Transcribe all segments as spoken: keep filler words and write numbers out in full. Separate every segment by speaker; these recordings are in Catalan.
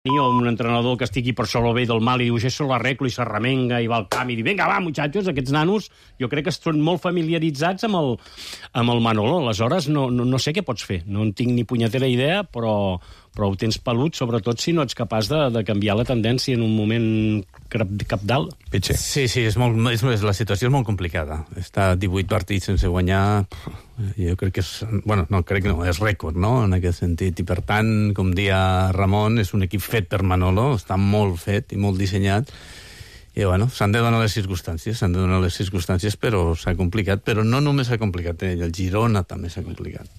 Speaker 1: o un entrenador que estigui per sobre el bé del mal i diu, això l'arreglo i s'arremenga i va al camp i diu, vinga, va, muchachos, aquests nanos, jo crec que estan molt familiaritzats amb el, amb el Manolo. Aleshores, no, no, no sé què pots fer. No en tinc ni punyetera idea, però, però ho tens pelut, sobretot si no ets capaç de, de canviar la tendència en un moment capdalt.
Speaker 2: Pitxer.
Speaker 3: Sí, sí, és molt, és, la situació és molt complicada. Està divuit partits sense guanyar, jo crec que és... Bueno, no, crec que no, és rècord, no?, en aquest sentit. I, per tant, com dia Ramon, és un equip fet per Manolo, està molt fet i molt dissenyat. I, bueno, s'han de donar les circumstàncies, s'han de donar les circumstàncies, però s'ha complicat. Però no només s'ha complicat, eh? El Girona també s'ha complicat.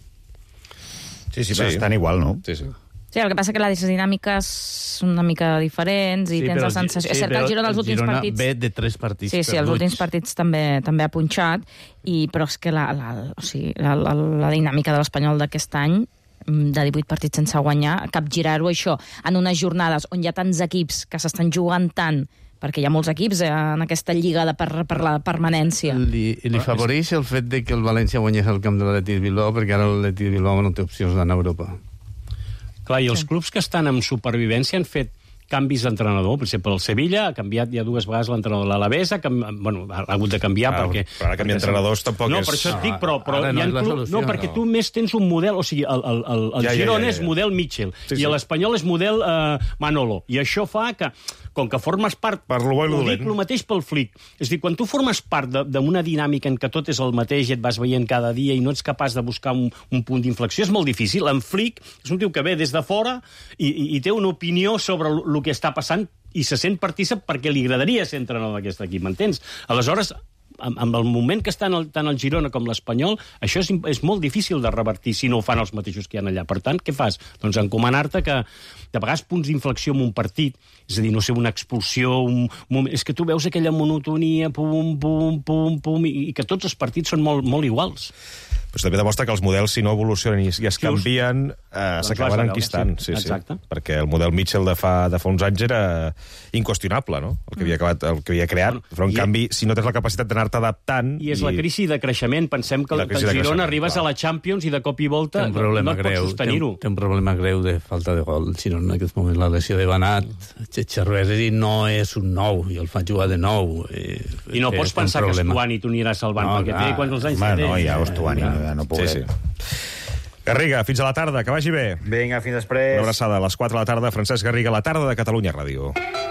Speaker 2: Sí, sí, però sí. Estan igual, no?
Speaker 4: Sí, sí.
Speaker 5: Sí, el que passa que les dinàmiques són una mica diferents i sí, tens la sensació... Sí, és cert que el Girona els últims
Speaker 3: Girona
Speaker 5: partits...
Speaker 3: ve de tres partits
Speaker 5: Sí, sí, els últims partits també també ha punxat, i, però és que la, la, o sigui, la, la, la dinàmica de l'Espanyol d'aquest any, de divuit partits sense guanyar, capgirar-ho això en unes jornades on hi ha tants equips que s'estan jugant tant, perquè hi ha molts equips eh, en aquesta lliga de per, per la permanència.
Speaker 3: Li, li favoreix el fet de que el València guanyés el camp de l'Atlètic de Bilbao, perquè ara l'Atlètic de Bilbao no té opcions d'anar a Europa.
Speaker 1: Clar, i els sí. clubs que estan en supervivència han fet canvis d'entrenador. Per exemple, el Sevilla ha canviat ja dues vegades l'entrenador. L'Alavés ha, bueno, ha hagut de canviar ah, perquè...
Speaker 2: Però ara canviar entrenadors tampoc
Speaker 1: no,
Speaker 2: és...
Speaker 1: No, per això et dic, però, però
Speaker 3: no,
Speaker 1: hi ha
Speaker 3: no,
Speaker 1: club...
Speaker 3: solució,
Speaker 1: no, perquè
Speaker 3: no.
Speaker 1: tu més tens un model... O sigui, el, el, el, el ja, Girona ja, ja, ja. és model Mitchell, sí, sí. i l'Espanyol és model uh, Manolo. I això fa que, com que formes part...
Speaker 2: Per lo bo i lo dolent.
Speaker 1: Dic el mateix pel flic. És a dir, quan tu formes part d'una dinàmica en què tot és el mateix i et vas veient cada dia i no ets capaç de buscar un, un punt d'inflexió, és molt difícil. En Flick és un tio que ve des de fora i, i, i té una opinió sobre el que està passant i se sent partícip perquè li agradaria ser entrenador d'aquest equip, m'entens? Aleshores, amb el moment que estan el, tant el Girona com l'Espanyol, això és, és molt difícil de revertir si no ho fan els mateixos que hi ha allà. Per tant, què fas? Doncs encomanar-te que de vegades punts d'inflexió en un partit, és a dir, no sé, una expulsió, un moment, és que tu veus aquella monotonia, pum, pum, pum, pum, i, i que tots els partits són molt, molt iguals.
Speaker 2: Però també demostra que els models, si no evolucionen i, i es canvien, eh, doncs s'acaben enquistant. Sí, sí, sí. Perquè el model Mitchell de fa, de fa uns anys era inqüestionable, no? El que havia, acabat, el que havia creat. Però, en I canvi, si no tens la capacitat d'anar-te adaptant...
Speaker 1: I és
Speaker 2: i...
Speaker 1: la crisi de creixement. Pensem que el Girona arribes a la Champions i de cop i volta no, no pots sostenir-ho.
Speaker 3: Té un problema greu de falta de gol. Si no, en aquest moment la lesió de Banat, Cherreri no és un nou, i el fa jugar de nou. Eh,
Speaker 1: I no pots pensar que Estuani t'ho anirà salvant, no, perquè té quants anys
Speaker 4: que
Speaker 1: té.
Speaker 4: No, ja Estuani, no puc.
Speaker 2: Sí, sí. Garriga, fins a la tarda, que vagi bé.
Speaker 4: Vinga, fins després.
Speaker 2: Una abraçada a les quatre de la tarda. Francesc Garriga, la tarda de Catalunya Ràdio.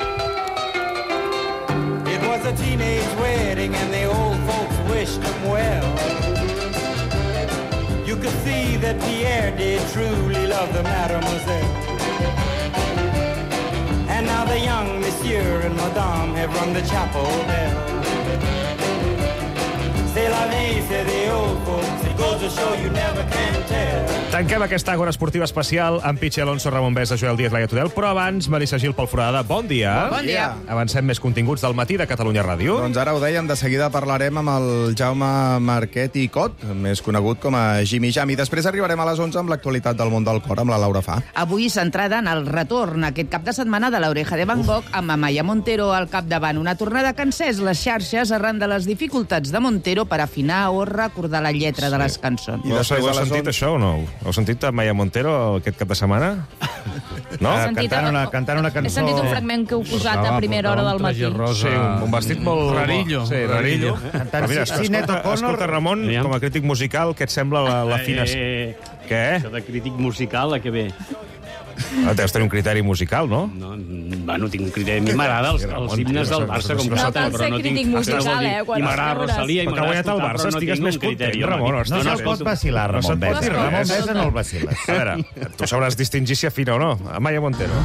Speaker 6: It was a teenage wedding and the old folks wished them well. You could see that Pierre did truly love the mademoiselle. And now the young monsieur and madame have rung the chapel bell. C'est la vie, c'est the old folks. It goes to show you never can tell.
Speaker 2: Tanquem aquesta àgora esportiva especial amb Pitxer Alonso, Ramon Besa, Joel Díaz, Laia Tudel, però abans, Melissa Gil pel Foradada, bon dia.
Speaker 7: Bon dia.
Speaker 2: Avancem més continguts del matí de Catalunya Ràdio.
Speaker 7: Doncs ara ho dèiem, de seguida parlarem amb el Jaume Marquet i Cot, més conegut com a Jimmy Jam, i després arribarem a les onze amb l'actualitat del món del cor, amb la Laura Fa.
Speaker 8: Avui centrada en el retorn aquest cap de setmana de l'Oreja de Van Gogh, amb Amaya Montero al capdavant. Una tornada que ha encès les xarxes arran de les dificultats de Montero per afinar o recordar la lletra sí. de les cançons.
Speaker 2: I després, heu sentit on... això o no? Heu sentit a Amaya Montero aquest cap de setmana? No?
Speaker 5: Uh,
Speaker 4: cantant, una, cantant una cançó...
Speaker 5: He sentit un fragment que heu posat a primera hora del matí.
Speaker 2: Sí, un, un vestit molt...
Speaker 3: Rarillo.
Speaker 2: Sí, rarillo.
Speaker 4: Cantant
Speaker 2: mira, escolta, escolta, Ramon, com a crític musical, què et sembla la, la fina...
Speaker 1: Eh,
Speaker 2: què?
Speaker 1: Això de crític musical, a què ve?
Speaker 2: Ah, deus tenir un criteri musical, no?
Speaker 1: No, bueno, tinc un criteri. A mi m'agrada els, els himnes del Barça, com que
Speaker 5: no cal ser crític musical, eh?
Speaker 1: I m'agrada Rosalía, i m'agrada escoltar,
Speaker 2: Barça,
Speaker 1: però no tinc un criteri.
Speaker 2: Ramon,
Speaker 4: no se'l pot vacilar, Ramon Besa. Ramon Besa no el vaciles.
Speaker 2: A veure, tu sabràs distingir si afina o no. Amaya Montero.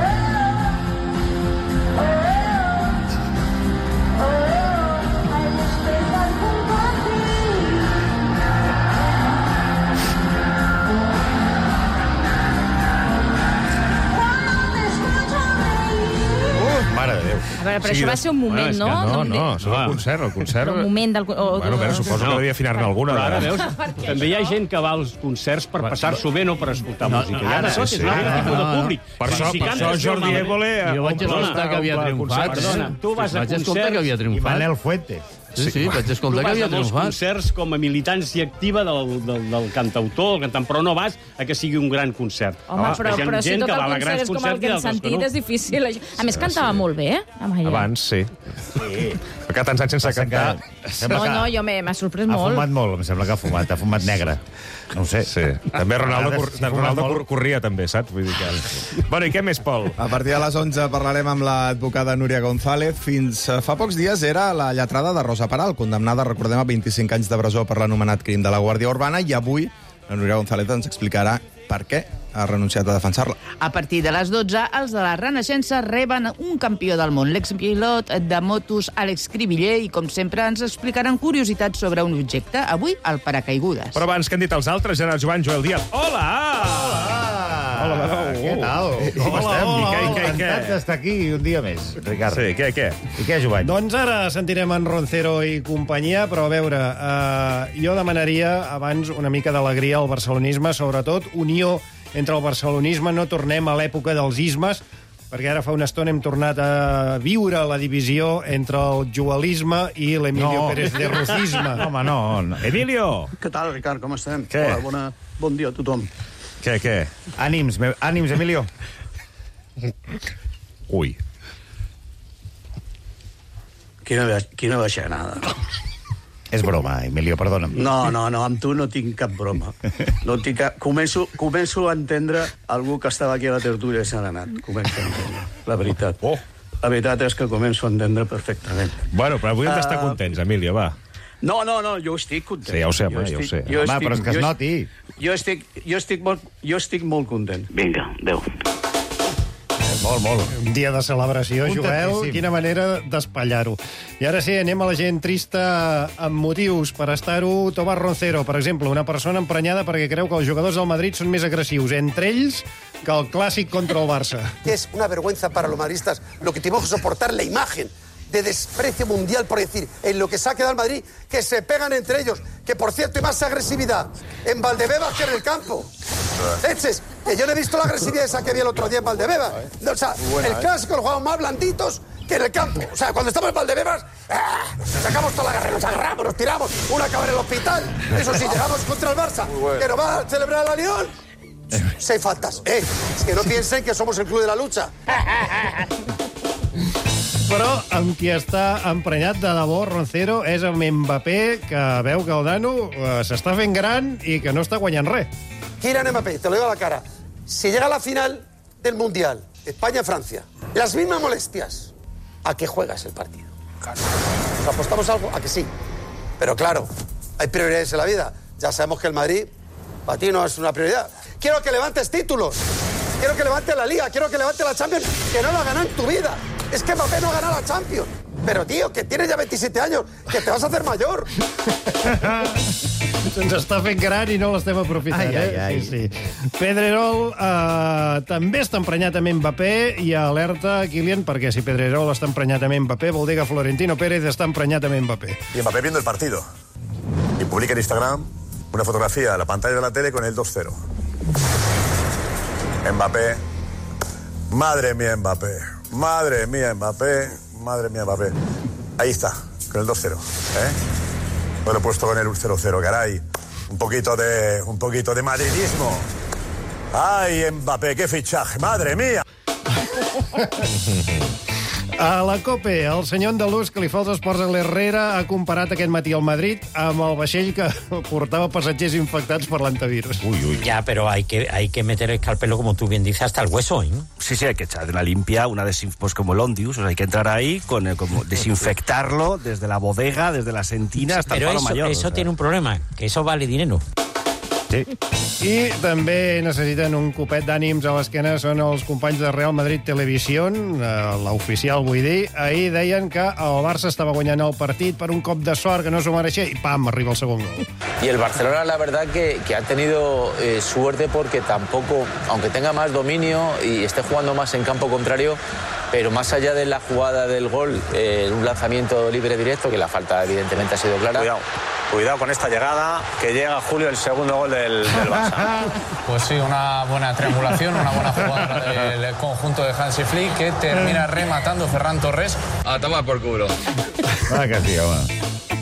Speaker 5: A veure, però sí, això va ser un moment,
Speaker 2: bueno,
Speaker 5: no?
Speaker 2: No, no, això és el concert, el concert...
Speaker 5: El moment del... O,
Speaker 2: bueno, però suposo no. que devia afinar-ne alguna.
Speaker 1: Però ara veus, també hi ha gent que va als concerts per passar-s'ho bé, no per escoltar no, música. I ara tot és un altre tipus de públic.
Speaker 2: Per això, per això Jordi Évole...
Speaker 3: Jo vaig escoltar que havia triomfat.
Speaker 1: Perdona, tu vas a concert...
Speaker 4: I Manel Fuentes.
Speaker 3: Sí, sí, vaig escoltar que havia
Speaker 1: molts
Speaker 3: triomfat.
Speaker 1: concerts com a militància activa del, del, del cantautor, el cantant, però no vas a que sigui un gran concert.
Speaker 5: Home, però,
Speaker 1: Hi ha
Speaker 5: però si
Speaker 1: gent
Speaker 5: tot
Speaker 1: que
Speaker 5: el
Speaker 1: va a
Speaker 5: concert
Speaker 1: grans
Speaker 5: és com el
Speaker 1: concerts
Speaker 5: que
Speaker 1: i
Speaker 5: hem
Speaker 1: altres que
Speaker 5: sentit,
Speaker 1: no.
Speaker 5: és difícil. A més, cantava molt bé, eh? Amaya.
Speaker 2: Abans, sí. Sí. Però cada tants anys sense cantar...
Speaker 5: No, no, jo m'ha sorprès
Speaker 4: Ha
Speaker 5: molt.
Speaker 4: fumat molt, em sembla que ha fumat. Ha fumat negre. No ho sé.
Speaker 2: Sí. També Ronaldo,
Speaker 4: Ara,
Speaker 2: cor
Speaker 4: si fuma
Speaker 2: Ronaldo
Speaker 4: molt.
Speaker 2: cor corria, també, saps? Vull dir que... Bueno, i què més, Pol?
Speaker 7: A partir de les onze parlarem amb l'advocada Núria González. Fins fa pocs dies era la lletrada de Rosa Peral, condemnada, recordem, a vint-i-cinc anys de presó per l'anomenat crim de la Guàrdia Urbana, i avui la Núria González ens explicarà per què ha renunciat a defensar-la.
Speaker 8: A partir de les dotze, els de la Renaixença reben un campió del món, l'expilot de motos Àlex Cribiller, i com sempre ens explicaran curiositats sobre un objecte, avui el paracaigudes.
Speaker 2: Però abans que han dit els altres, Gerard Joan, Joel Díaz. Hola! Hola, de nou.
Speaker 4: Què tal? Com
Speaker 2: Hola,
Speaker 4: estem?
Speaker 2: hola,
Speaker 4: I què,
Speaker 2: hola.
Speaker 4: encantat d'estar aquí un dia més, Ricard.
Speaker 2: Sí, què, què?
Speaker 4: I què, Joan?
Speaker 9: Doncs ara sentirem en Roncero i companyia, però a veure, eh, jo demanaria abans una mica d'alegria al barcelonisme, sobretot unió entre el barcelonisme, no tornem a l'època dels ismes, perquè ara fa una estona hem tornat a viure la divisió entre el joelisme i l'Emilio
Speaker 4: No.
Speaker 9: Pérez de Ruzisme.
Speaker 4: No, home, no. no.
Speaker 2: Emilio!
Speaker 10: Què tal, Ricard? Com estem?
Speaker 2: Què?
Speaker 10: Hola, bona, bon dia a tothom.
Speaker 2: Què, què?
Speaker 4: Ànims, me... ànims, Emilio.
Speaker 2: Ui.
Speaker 10: Quina, baix- quina baixanada.
Speaker 4: És broma, Emilio, perdona'm.
Speaker 10: No, no, no, amb tu no tinc cap broma. No tinc cap... començo, començo a entendre algú que estava aquí a la tertúlia i se n'ha anat. Començo a entendre, la veritat.
Speaker 2: Oh.
Speaker 10: La veritat és que començo a entendre perfectament.
Speaker 2: Bueno, però avui hem d'estar
Speaker 10: Uh,
Speaker 2: contents, Emilio, va.
Speaker 10: No, no, no, jo estic content.
Speaker 2: Sí, ja ho sé,
Speaker 10: Jo
Speaker 2: home, ja ho
Speaker 10: estic-
Speaker 2: sé.
Speaker 10: jo
Speaker 4: Home,
Speaker 10: estic-
Speaker 4: però és que es
Speaker 10: jo
Speaker 4: noti.
Speaker 10: Jo estic, jo estic, molt, jo estic molt content. Vinga, adéu.
Speaker 4: Molt, molt.
Speaker 9: Un dia de celebració, Joel,
Speaker 4: Contentíssim.
Speaker 9: quina manera d'espatllar-ho. I ara sí, anem a la gent trista amb motius per estar-ho. Tomàs Roncero, per exemple, una persona emprenyada perquè creu que els jugadors del Madrid són més agressius entre ells que el clàssic contra el Barça.
Speaker 11: Es una vergüenza para los madridistas lo que tuvimos que soportar, la imagen de desprecio mundial, por decir, en lo que se ha quedado el Madrid, que se pegan entre ellos, que por cierto hay más agresividad en Valdebebas que en el campo. Leches, que yo no he visto la agresividad esa que vi el otro día en Valdebebas. O sea, el clásico lo jugamos más blanditos que en el campo. O sea, cuando estamos en Valdebebas, ¡ah! Sacamos toda la garra, nos agarramos, nos tiramos, una acaba en el hospital. Eso sí, llegamos contra el Barça, que nos va a celebrar la León. Seis faltas, eh. Es que no piensen que somos el club de la lucha.
Speaker 9: Però amb qui està emprenyat de debò, Roncero, és amb Mbappé, que veu que el nano eh, s'està fent gran i que no està guanyant res.
Speaker 11: Kylian Mbappé, te lo digo a la cara. Si llega a la final del Mundial, España-Francia, las mismas molestias, ¿a qué juegas el partido? Claro. ¿Nos apostamos algo? A que sí. Pero claro, hay prioridades en la vida. Ya sabemos que el Madrid, para ti no es una prioridad. Quiero que levantes títulos. Quiero que levantes la Liga. Quiero que levantes la Champions, que no la ganan en tu vida. Es que Mbappé no gana la Champions. Pero, tío, que tienes ya veintisiete años, que te vas a hacer mayor.
Speaker 9: Se'ns està fent gran i no l'estem aprofitant,
Speaker 4: Ai, ai, ai.
Speaker 9: eh? Sí, sí. Pedrerol eh, també està emprenyat amb Mbappé i alerta a Kylian, perquè si Pedrerol està emprenyat amb Mbappé vol dir que Florentino Pérez està emprenyat amb Mbappé.
Speaker 12: Y Mbappé viendo el partido. Y publica en Instagram una fotografía de la pantalla de la tele con el dos cero. Mbappé. Madre mía, Mbappé. Madre mía, Mbappé. Madre mía, Mbappé. Ahí está, con el dos cero. ¿Eh? No lo he puesto con el cero cero, caray. Un poquito de, un poquito de madridismo. Ay, Mbappé, qué fichaje. Madre mía.
Speaker 9: A la COPE, el senyor andalús que li fa els esports a l'Herrera ha comparat aquest matí el Madrid amb el vaixell que portava passatgers infectats per l'antivirus.
Speaker 2: Uy, uy.
Speaker 13: Ya, pero hay que, hay que meter el escalpelo, como tú bien dices, hasta el hueso, ¿eh?
Speaker 14: Sí, sí, hay que echar una limpia, una desinf pues como el Ondius, o sea, hay que entrar ahí, con el, como desinfectarlo desde la bodega, desde la sentina hasta
Speaker 13: Pero
Speaker 14: el palo
Speaker 13: eso,
Speaker 14: mayor.
Speaker 13: eso
Speaker 14: o sea.
Speaker 13: tiene un problema, que eso vale dinero.
Speaker 2: Sí.
Speaker 9: I també necessiten un copet d'ànims a l'esquena són els companys de Real Madrid Televisión, eh, l'oficial vull dir. Ahir deien que el Barça estava guanyant el partit per un cop de sort que no s'ho mereixia i pam, arriba el segon gol.
Speaker 15: Y el Barcelona, la verdad, que, que ha tenido eh, suerte porque tampoco, aunque tenga más dominio y esté jugando más en campo contrario, pero más allá de la jugada del gol, eh, un lanzamiento libre directo, que la falta evidentemente ha sido clara.
Speaker 16: Cuidado, cuidado con esta llegada, que llega Julio el segundo gol del, del Barça.
Speaker 17: Pues sí, una buena triangulación, una buena jugada del conjunto de Hansi Flick, que termina rematando Ferran Torres.
Speaker 18: A tomar por culo.
Speaker 4: Ah, que sí, home.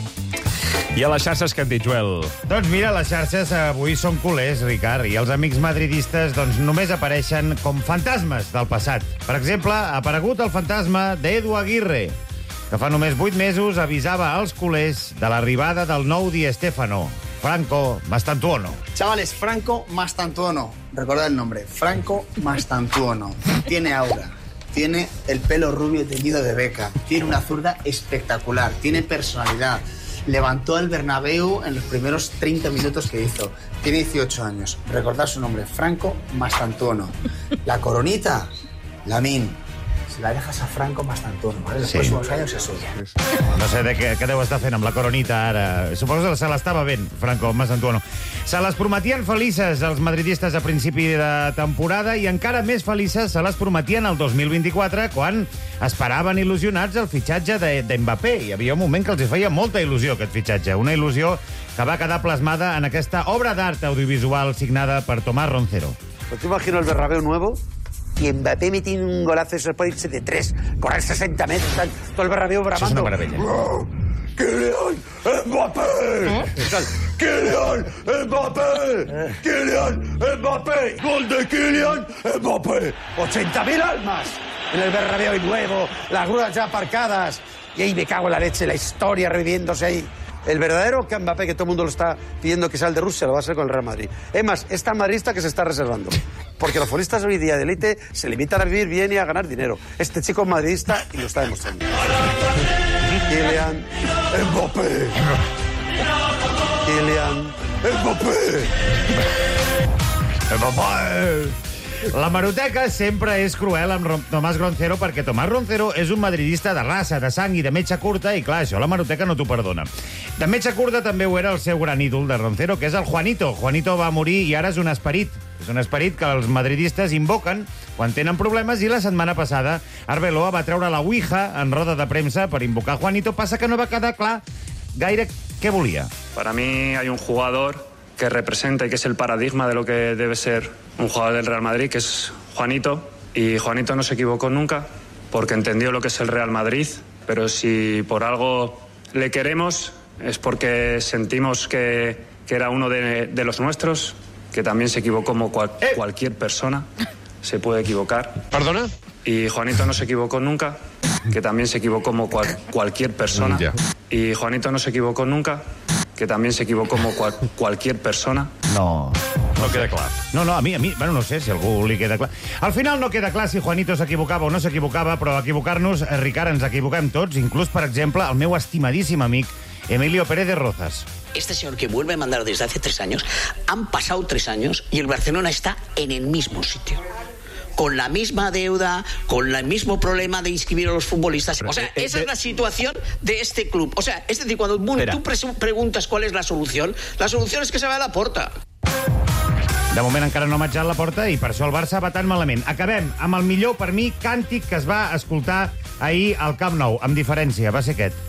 Speaker 2: I a les xarxes què han dit, Joel?
Speaker 4: Doncs mira, les xarxes avui són culers, Ricard, i els amics madridistes doncs, només apareixen com fantasmes del passat. Per exemple, ha aparegut el fantasma d'Edu Aguirre, que fa només vuit mesos avisava als culers de l'arribada del nou Di Stéfano, Franco Mastantuono.
Speaker 18: Chavales, Franco Mastantuono. Recordad el nombre, Franco Mastantuono. Tiene aura. Tiene el pelo rubio teñido de Beckham. Tiene una zurda espectacular. Tiene personalidad. Levantó el Bernabéu en los primeros treinta minutos que hizo. Tiene dieciocho años. Recordad su nombre, Franco Mastantuono. La coronita, Lamine. Si la dejas a Franco Mastantuono, ¿vale? Los
Speaker 4: Sí.
Speaker 18: próximos años es suya.
Speaker 4: No sé de què, què deu estar fent amb la coronita ara. Suposo que se l'estava ben, Franco Mastantuono. Se les prometien felices als madridistes a principi de temporada i encara més felices se les prometien el dos mil vint-i-quatre, quan esperaven il·lusionats el fitxatge de, de Mbappé. Hi havia un moment que els hi feia molta il·lusió aquest fitxatge, una il·lusió que va quedar plasmada en aquesta obra d'art audiovisual signada per Tomás Roncero.
Speaker 11: Pues te imagino el Bernabéu nuevo y Mbappé metió un golazo, eso puede irse de tres, correr sesenta metros, tal, todo el Bernabéu bramando.
Speaker 4: Això és una meravella.
Speaker 11: ¡Oh! ¡Kylian Mbappé!
Speaker 4: ¿Eh?
Speaker 11: ¡Kylian Mbappé! ¡Kylian Mbappé! ¡Gol de Kylian Mbappé! ochenta mil almas en el Bernabéu nuevo, las grúas ya aparcadas. Y ahí me cago en la leche, la historia reviviéndose ahí. El verdadero Mbappé, que todo el mundo lo está pidiendo que salga de Rusia, lo va a hacer con el Real Madrid. Es más, es tan madridista que se está reservando. Porque los futbolistas hoy día de élite se limitan a vivir bien y a ganar dinero. Este chico es madridista y lo está demostrando. Kylian Mbappé. Kylian Mbappé.
Speaker 4: Mbappé. La maroteca sempre és cruel amb Rom- Tomàs Roncero, perquè Tomàs Roncero és un madridista de raça, de sang i de metxa curta, i clar, això la maroteca no t'ho perdona. De metxa curta també ho era el seu gran ídol de Roncero, que és el Juanito. Juanito va morir i ara és un esperit. És un esperit que els madridistes invoquen quan tenen problemes, i la setmana passada Arbeloa va treure la Ouija en roda de premsa per invocar Juanito. Passa que no va quedar clar gaire què volia.
Speaker 19: Para mí hay un jugador que representa y que es el paradigma de lo que debe ser un jugador del Real Madrid, que es Juanito. Y Juanito no se equivocó nunca, porque entendió lo que es el Real Madrid, pero si por algo le queremos es porque sentimos que, que era uno de, de los nuestros, que también se equivocó como cual, cualquier persona se puede equivocar. ¿Perdona? Y Juanito no se equivocó nunca, que también se equivocó como cual, cualquier persona.
Speaker 2: Ya.
Speaker 19: Y Juanito no se equivocó nunca, que también se equivocó como cual, cualquier persona.
Speaker 4: No.
Speaker 2: No queda clar.
Speaker 4: No, no, a mi, a mi, bueno, no sé si a algú li queda clar. Al final no queda clar si Juanito s'equivocava o no s'equivocava, però equivocar-nos, eh, Ricard, ens equivoquem tots, inclús, per exemple, el meu estimadíssim amic Emilio Pérez de Rozas.
Speaker 20: Este señor que vuelve a mandar desde hace tres años, han pasado tres años y el Barcelona está en el mismo sitio. Con la misma deuda, con el mismo problema de inscribir a los futbolistas. O sea, esa es la situación de este club. O sea, es decir, cuando tú pre- preguntas cuál es la solución, la solución es que se va a la porta.
Speaker 4: De moment encara no ha matxat la porta i per això el Barça va tan malament. Acabem amb el millor, per mi, càntic que es va escoltar ahir al Camp Nou, amb diferència. Va ser aquest.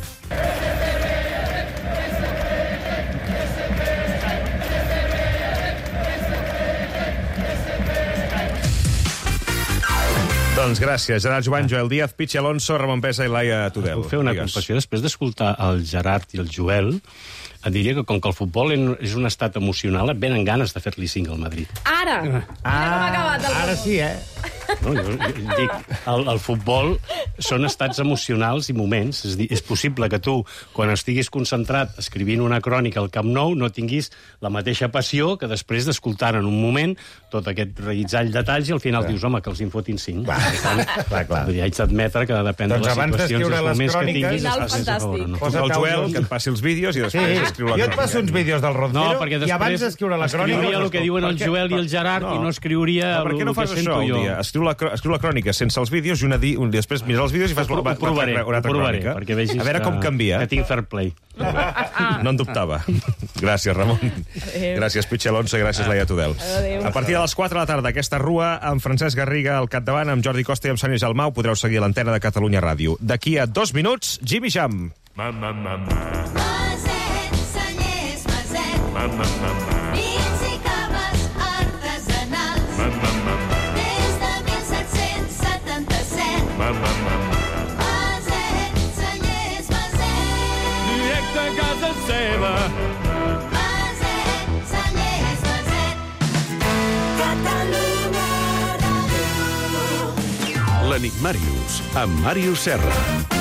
Speaker 2: Doncs gràcies, Gerard Jovany, Joel Díaz, Pichi Alonso, Ramon Pesa i Laia Tudel.
Speaker 1: Puc fer una
Speaker 2: Digues.
Speaker 1: confessió? Després d'escoltar el Gerard i el Joel, et diria que com que el futbol és un estat emocional, et venen ganes de fer-li cinc al Madrid.
Speaker 5: Ara!
Speaker 4: Ah,
Speaker 5: ja no m'ha acabat el
Speaker 4: ara sí, eh?
Speaker 1: No, jo, jo dic, el, el futbol són estats emocionals i moments. És, dir, és possible que tu, quan estiguis concentrat escrivint una crònica al Camp Nou, no tinguis la mateixa passió que després d'escoltar en un moment tot aquest reguitzall de talls i al final clar. Dius, home, que els en fotin cinc.
Speaker 4: Clar, clar, clar.
Speaker 1: Dir, haig d'admetre que depèn
Speaker 4: Doncs
Speaker 1: de les
Speaker 4: abans
Speaker 1: situacions i els
Speaker 4: les
Speaker 1: moments
Speaker 4: cròniques,
Speaker 1: que tinguis...
Speaker 5: Final
Speaker 1: es faci a favor, no?
Speaker 2: Posa el Joel, que et passi els vídeos i després
Speaker 4: Sí,
Speaker 2: escriu la
Speaker 4: jo
Speaker 2: crònica.
Speaker 4: et passo uns vídeos del Roncero
Speaker 1: No, perquè
Speaker 4: i abans
Speaker 1: després
Speaker 4: d'escriure la crònica...
Speaker 1: escriuria el que diuen el
Speaker 2: Per què?
Speaker 1: Joel i el Gerard i no escriuria
Speaker 2: Per què no
Speaker 1: el que
Speaker 2: fas això
Speaker 1: sento
Speaker 2: un
Speaker 1: jo.
Speaker 2: dia? Escriu la, cro- escriu la crònica sense els vídeos i una di, un dia després mires els vídeos i fas
Speaker 1: Ho, ho provaré,
Speaker 2: una
Speaker 1: ho
Speaker 2: altra
Speaker 1: provaré,
Speaker 2: crònica.
Speaker 1: perquè vegis
Speaker 2: A veure
Speaker 1: que,
Speaker 2: com canvia.
Speaker 1: que tinc fair play.
Speaker 2: No en dubtava. Gràcies, Ramon. Gràcies, Pichi Alonso, i gràcies, Laia Tudel.
Speaker 5: Adéu.
Speaker 2: A partir de les quatre de la tarda, aquesta rua, amb Francesc Garriga al capdavant, amb Jordi Costa i amb Sònia Gelmau, podreu seguir a l'antena de Catalunya Ràdio. D'aquí a dos minuts, Jimmy Jam.
Speaker 21: Mamma, mamma. Maset, Cellers, Maset. Mamma, mamma. Vins i caves artesanals. Mamma, mamma. Des de mil set-cents setanta-set. Mamma, mamma. Maset, Cellers, Maset.
Speaker 6: Directe a casa seva.
Speaker 3: L'Enigmàrius, amb Màrius Serra.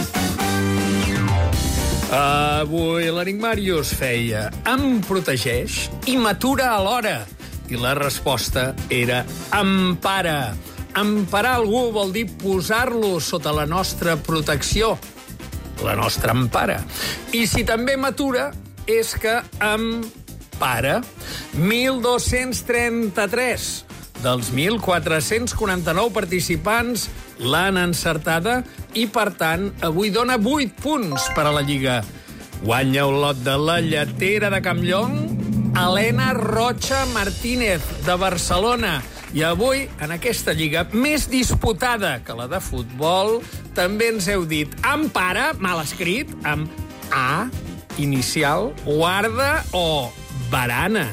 Speaker 22: Avui l'Enigmàrius feia em protegeix i m'atura alhora. I la resposta era empara. Emparar algú vol dir posar-lo sota la nostra protecció, la nostra empara. I si també m'atura, és que empara. mil dos-cents trenta-tres dels mil quatre-cents quaranta-nou participants l'han encertada i, per tant, avui dona vuit punts per a la Lliga. Guanya un lot de la lletera de Campllong Helena Rocha Martínez, de Barcelona. I avui, en aquesta Lliga més disputada que la de futbol, també ens heu dit empara, mal escrit, amb A, inicial, guarda o barana.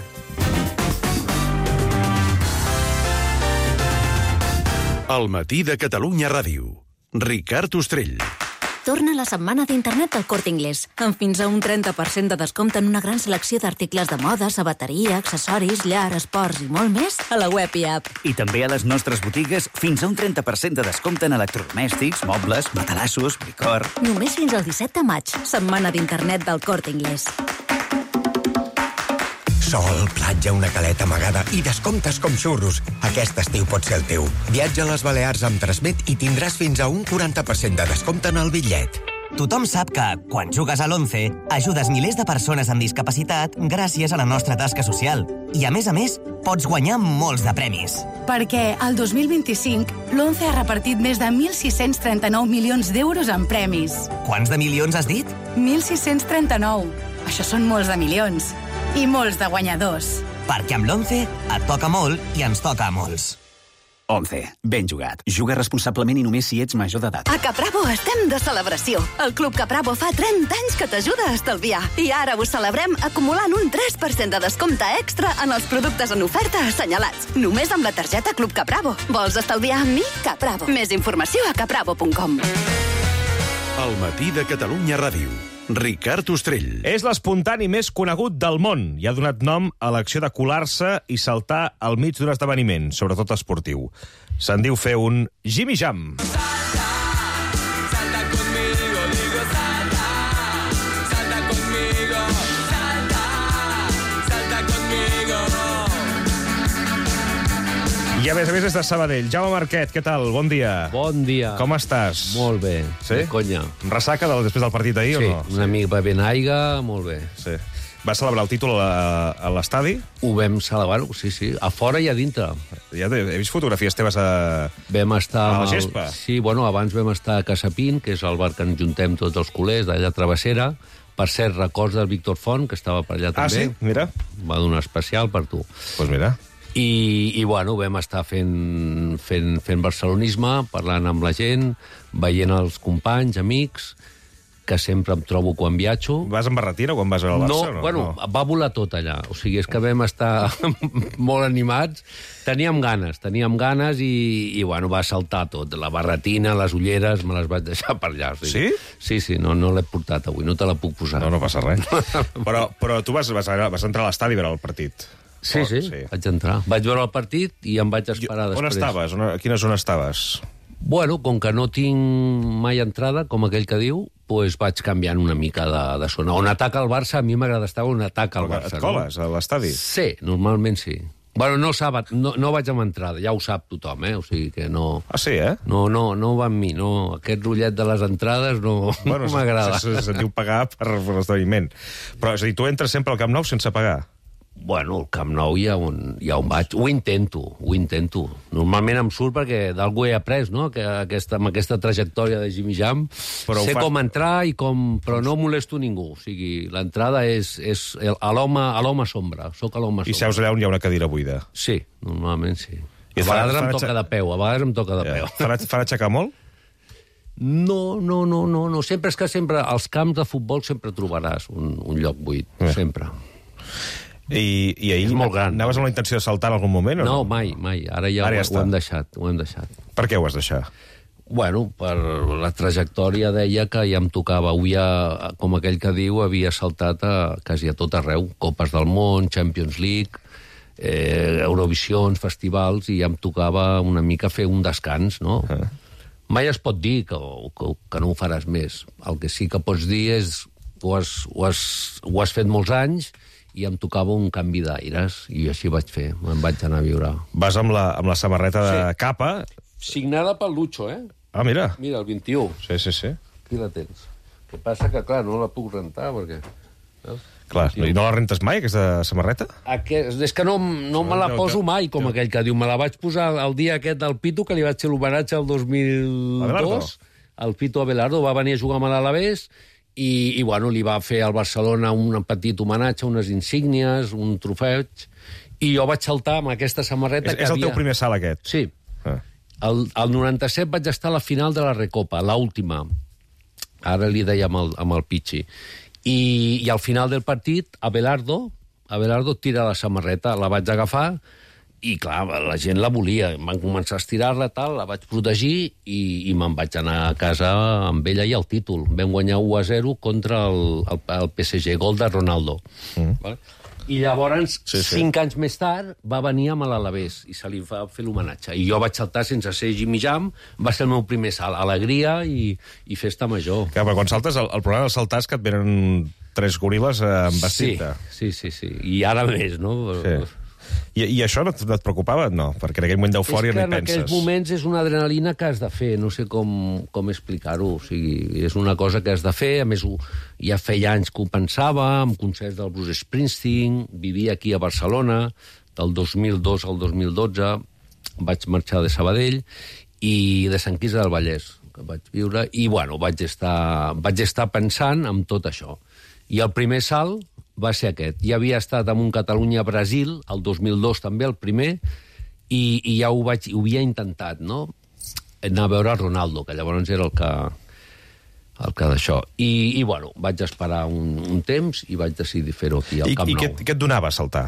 Speaker 3: El matí de Catalunya Ràdio. Ricard Ostrell.
Speaker 23: Torna la setmana d'internet del Corte Inglés, amb fins a un trenta per cent de descompte en una gran selecció d'articles de moda, sabateria, accessoris, llar, esports i molt més a la web i app.
Speaker 24: I també a les nostres botigues fins a un trenta per cent de descompte en electrodomèstics, mobles, matalassos, licor...
Speaker 23: Només fins al disset de maig, setmana d'internet del Corte Inglés.
Speaker 25: Sol, platja, una caleta amagada i descomptes com xurros. Aquest estiu pot ser el teu. Viatja a les Balears amb Transmet i tindràs fins a un quaranta per cent de descompte en el bitllet.
Speaker 26: Tothom sap que, quan jugues a l'Once, ajudes milers de persones amb discapacitat gràcies a la nostra tasca social. I, a més a més, pots guanyar molts de premis.
Speaker 27: Perquè el dos mil vint-i-cinc l'Once ha repartit més de mil sis-cents trenta-nou milions d'euros en premis.
Speaker 26: Quants de milions has dit?
Speaker 27: mil sis-cents trenta-nou. Això són molts de milions. I molts de guanyadors.
Speaker 26: Perquè amb l'Once et toca molt i ens toca a molts.
Speaker 24: Once. Ben jugat. Juga responsablement i només si ets major d'edat.
Speaker 23: A Capravo estem de celebració. El Club Capravo fa trenta anys que t'ajuda a estalviar. I ara ho celebrem acumulant un tres per cent de descompte extra en els productes en oferta assenyalats. Només amb la targeta Club Capravo. Vols estalviar amb mi? Capravo. Més informació a capravo punt com.
Speaker 3: El matí de Catalunya Ràdio. Ricard Ostrell.
Speaker 2: És l'espontani més conegut del món i ha donat nom a l'acció de colar-se i saltar al mig d'un esdeveniment, sobretot esportiu. Se'n diu fer un Jimmy Jam. I a més a més és de Sabadell. Jaume Marquet, què tal? Bon dia.
Speaker 28: Bon dia.
Speaker 2: Com estàs?
Speaker 28: Molt bé.
Speaker 2: Sí?
Speaker 28: De conya.
Speaker 2: Ressaca del, després del partit d'ahir
Speaker 28: sí,
Speaker 2: o no?
Speaker 28: Sí, una mica bevent aigua, molt bé.
Speaker 2: Sí. Va celebrar el títol a, a l'estadi?
Speaker 28: Ho vam celebrar, sí, sí. A fora i a dintre.
Speaker 2: Ja he vist fotografies teves a,
Speaker 28: vam estar
Speaker 2: a la gespa.
Speaker 28: El... Sí, bueno, abans vam estar a Casapín, que és el bar que ens juntem tots els culers, d'allà a Travessera. Per cert, records del Víctor Font, que estava per allà
Speaker 2: ah,
Speaker 28: també.
Speaker 2: Ah, sí? Mira.
Speaker 28: Va donar especial per tu.
Speaker 2: Doncs pues mira.
Speaker 28: I, i bueno, vam estar fent, fent, fent barcelonisme, parlant amb la gent, veient els companys, amics, que sempre em trobo quan viatjo.
Speaker 2: Vas amb barretina quan vas al Barça?
Speaker 28: No, no, bueno, no. Va volar tot allà. O sigui, és que vam estar molt animats. Teníem ganes, teníem ganes i, i bueno, va saltar tot. La barretina, les ulleres, me les vaig deixar per allà. O sigui,
Speaker 2: sí?
Speaker 28: Sí, sí, no, no l'he portat avui, no te la puc posar.
Speaker 2: No, no passa res. però, però tu vas, vas, vas entrar a l'estadi a veure el partit.
Speaker 28: Sí, sí, sí, vaig entrar. Vaig veure el partit i em vaig esperar
Speaker 2: on
Speaker 28: després.
Speaker 2: On estaves? A quina zona estaves?
Speaker 28: Bueno, com que no tinc mai entrada, com aquell que diu, pues vaig canviant una mica de, de zona. On ataca el Barça, a mi m'agrada estar on ataca el Barça.
Speaker 2: Et coles, no? A l'estadi?
Speaker 28: Sí, normalment sí. Bueno, no, sàbat, no, no vaig amb entrada, ja ho sap tothom, eh? O sigui que no...
Speaker 2: Ah, sí, eh?
Speaker 28: No, no, no va amb mi, no. Aquest rotllet de les entrades no, bueno, no m'agrada.
Speaker 2: Se, se, se diu pagar per, per l'esdeveniment. Però, és a dir, tu entres sempre al Camp Nou sense pagar?
Speaker 28: Bueno, al Camp Nou hi ha on, hi ha on vaig. Ho intento, ho intento. Normalment em surt perquè d'algú he après, no?, que aquesta, amb aquesta trajectòria de Jimmy Jam. Però sé fa... com entrar, i com... però no molesto ningú. O sigui, l'entrada és, és a l'home sombra. Soc a l'home sombra.
Speaker 2: I seus allà on hi ha una cadira buida?
Speaker 28: Sí, normalment sí.
Speaker 2: I
Speaker 28: a vegades em toca de peu, a vegades em toca de peu.
Speaker 2: Ja. Fan, fan aixecar molt?
Speaker 28: No, no, no, no, no. Sempre és que sempre, als camps de futbol sempre trobaràs un, un lloc buit, eh. sempre.
Speaker 2: I, i ahir
Speaker 28: és molt gran.
Speaker 2: Anaves amb la intenció de saltar en algun moment o no?
Speaker 28: No, mai, mai. Ara ja, Ara ja ho, ho hem deixat, ho hem deixat.
Speaker 2: Per què ho has deixat?
Speaker 28: Bueno, per la trajectòria deia que ja em tocava. Avui, ja, com aquell que diu, havia saltat a, quasi a tot arreu. Copes del món, Champions League, eh, Eurovisions, festivals, i ja em tocava una mica fer un descans, no? Eh. mai es pot dir que, que, que no ho faràs més. El que sí que pots dir és ho has, ho has, ho has fet molts anys i em tocava un canvi d'aires, i així vaig fer, me'n vaig anar a viure.
Speaker 2: Vas amb la, amb la samarreta de sí. capa...
Speaker 28: Signada pel Lucho, eh?
Speaker 2: Ah, mira.
Speaker 28: Mira, el vint-i-u.
Speaker 2: Sí, sí, sí.
Speaker 28: Aquí la tens. El que passa que, clar, no la puc rentar, perquè... Veus?
Speaker 2: Clar, i no la rentes mai, aquesta samarreta?
Speaker 28: Aquest, és que no, no me la poso mai, com aquell que diu. Me la vaig posar el dia aquest del Pitu, que li vaig fer l'homenatge el dos mil dos. El Pitu Abelardo va venir a jugar amb l'Alavés i, i, bueno, li va fer al Barcelona un petit homenatge, unes insígnies, un trofeig, i jo vaig saltar amb aquesta samarreta
Speaker 2: és,
Speaker 28: que
Speaker 2: és el
Speaker 28: havia...
Speaker 2: teu primer salt, aquest?
Speaker 28: Sí. Ah. El, el noranta-set vaig estar a la final de la Recopa, l'última. Ara li deia amb el, amb el Pichi. I, i al final del partit, Abelardo, Abelardo tira la samarreta, la vaig agafar, i clar, la gent la volia. Van començar a estirar-la, tal, la vaig protegir, i, i me'n vaig anar a casa amb ella i el títol. Vam guanyar u a zero contra el, el, el P S G, gol de Ronaldo. Mm. Vale? I llavors, sí, sí. cinc anys més tard, va venir amb l'Alavés i se li va fer l'homenatge. I jo vaig saltar sense ser Jimmy Jam, va ser el meu primer salt. Alegria i, i festa major.
Speaker 2: Clar, però quan saltes, el, el problema del saltar és que et venen tres goril·les amb vestit.
Speaker 28: Sí, sí, sí, sí. I ara més, no?
Speaker 2: Sí. I, I això no et, no et preocupava? No, perquè en aquell moment d'eufòria no hi penses.
Speaker 28: És que en aquells moments és una adrenalina que has de fer, no sé com, com explicar-ho. O sigui, és una cosa que has de fer, a més ho, ja feia anys que ho pensava, amb concerts del Bruce Springsteen, vivia aquí a Barcelona, del dos mil dos al dos mil dotze, vaig marxar de Sabadell i de Sant Quirze del Vallès, que vaig viure, i bueno, vaig estar, vaig estar pensant en tot això. I el primer salt va ser aquest. Ja havia estat amb un Catalunya-Brasil, el dos mil dos també, el primer, i, i ja ho, vaig, ho havia intentat, no? Anar a veure Ronaldo, que llavors era el que, el que d'això. I, I, bueno, vaig esperar un, un temps i vaig decidir fer-ho aquí, al
Speaker 2: I,
Speaker 28: Camp
Speaker 2: Nou. I què, què et donava saltar?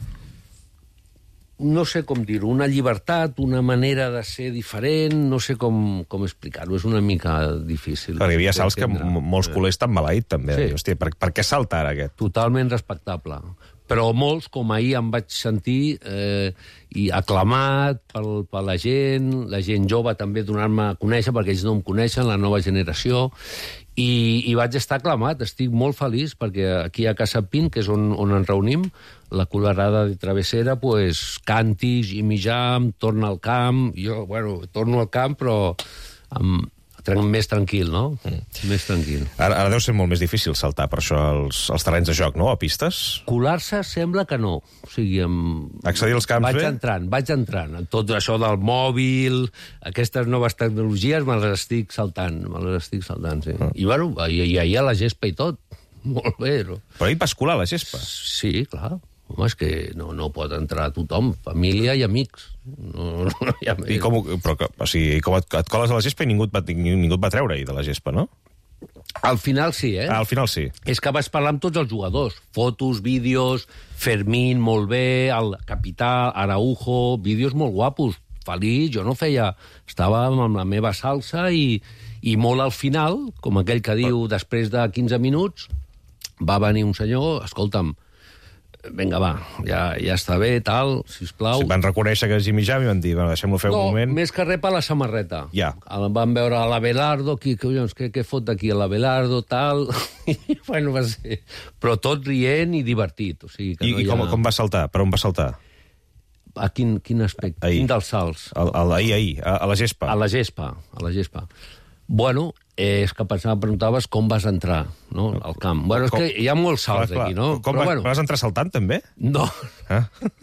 Speaker 28: No sé com dir-ho, una llibertat, una manera de ser diferent, no sé com, com explicar-ho, és una mica difícil.
Speaker 2: Perquè hi havia salts que molts culers t'han maleït, també. Sí. Hòstia, per, per què saltar ara, aquest?
Speaker 28: Totalment respectable. Però molts, com ahir em vaig sentir, eh, i aclamat per, per la gent, la gent jove també donar-me a conèixer, perquè ells no em coneixen, la nova generació, i, i vaig estar aclamat. Estic molt feliç, perquè aquí a Casa Pin, que és on, on ens reunim, la Colorada de Travessera, pues, canti, Jimmy Jam, torna al camp. Jo, bueno, torno al camp, però amb, més tranquil, no? Mm. Més tranquil.
Speaker 2: Ara, ara deu ser molt més difícil saltar, per això, els, els terrenys de joc, no?, a pistes?
Speaker 28: Colar-se sembla que no. O sigui, amb...
Speaker 2: Accedir als camps
Speaker 28: vaig
Speaker 2: bé?
Speaker 28: Vaig entrant, vaig entrant. Tot això del mòbil, aquestes noves tecnologies, me les estic saltant. Me les estic saltant, sí. Ah. I, bueno, hi, hi ha la gespa i tot. Molt bé, no?
Speaker 2: Però ahir vas colar la gespa?
Speaker 28: Sí, clar. Home, és que no, no pot entrar tothom, família i amics. No, no hi ha més.
Speaker 2: I com, però, o sigui, com et, et coles a la gespa i ningú et va, ningú et va treure de la gespa, no?
Speaker 28: Al final sí, eh?
Speaker 2: Ah, al final sí.
Speaker 28: És que vaig parlar amb tots els jugadors. Fotos, vídeos, Fermín, molt bé, el capità, Araujo, vídeos molt guapos. Feliç, jo no feia... Estava amb la meva salsa i, i molt al final, com aquell que diu, després de quinze minuts, va venir un senyor, escolta'm, vinga, va, ja, ja està bé, tal, sisplau.
Speaker 2: Sí, van reconèixer que és Jimmy Jam i van dir, bueno, deixem-lo fer
Speaker 28: no,
Speaker 2: un moment.
Speaker 28: No, més que res per la samarreta.
Speaker 2: Ja.
Speaker 28: Van veure a l'Abelardo, qui, collons, què, què fot d'aquí a l'Abelardo, tal... I, bueno, va ser... Però tot rient i divertit. O sigui, que
Speaker 2: I
Speaker 28: no
Speaker 2: i com,
Speaker 28: ha...
Speaker 2: com va saltar? Per on va saltar?
Speaker 28: A quin, quin aspecte?
Speaker 2: Ahir.
Speaker 28: Quin dels salts?
Speaker 2: A, a, ahir, ahir, a, a la gespa.
Speaker 28: A la gespa, a la gespa. Bueno, eh, és que pensava, preguntaves com vas entrar, no?, al camp. Bueno, és com... que hi ha molts salts clar, clar. aquí, no?
Speaker 2: Com
Speaker 28: Però,
Speaker 2: vas,
Speaker 28: bueno...
Speaker 2: vas entrar saltant, també?
Speaker 28: No.
Speaker 2: Ah?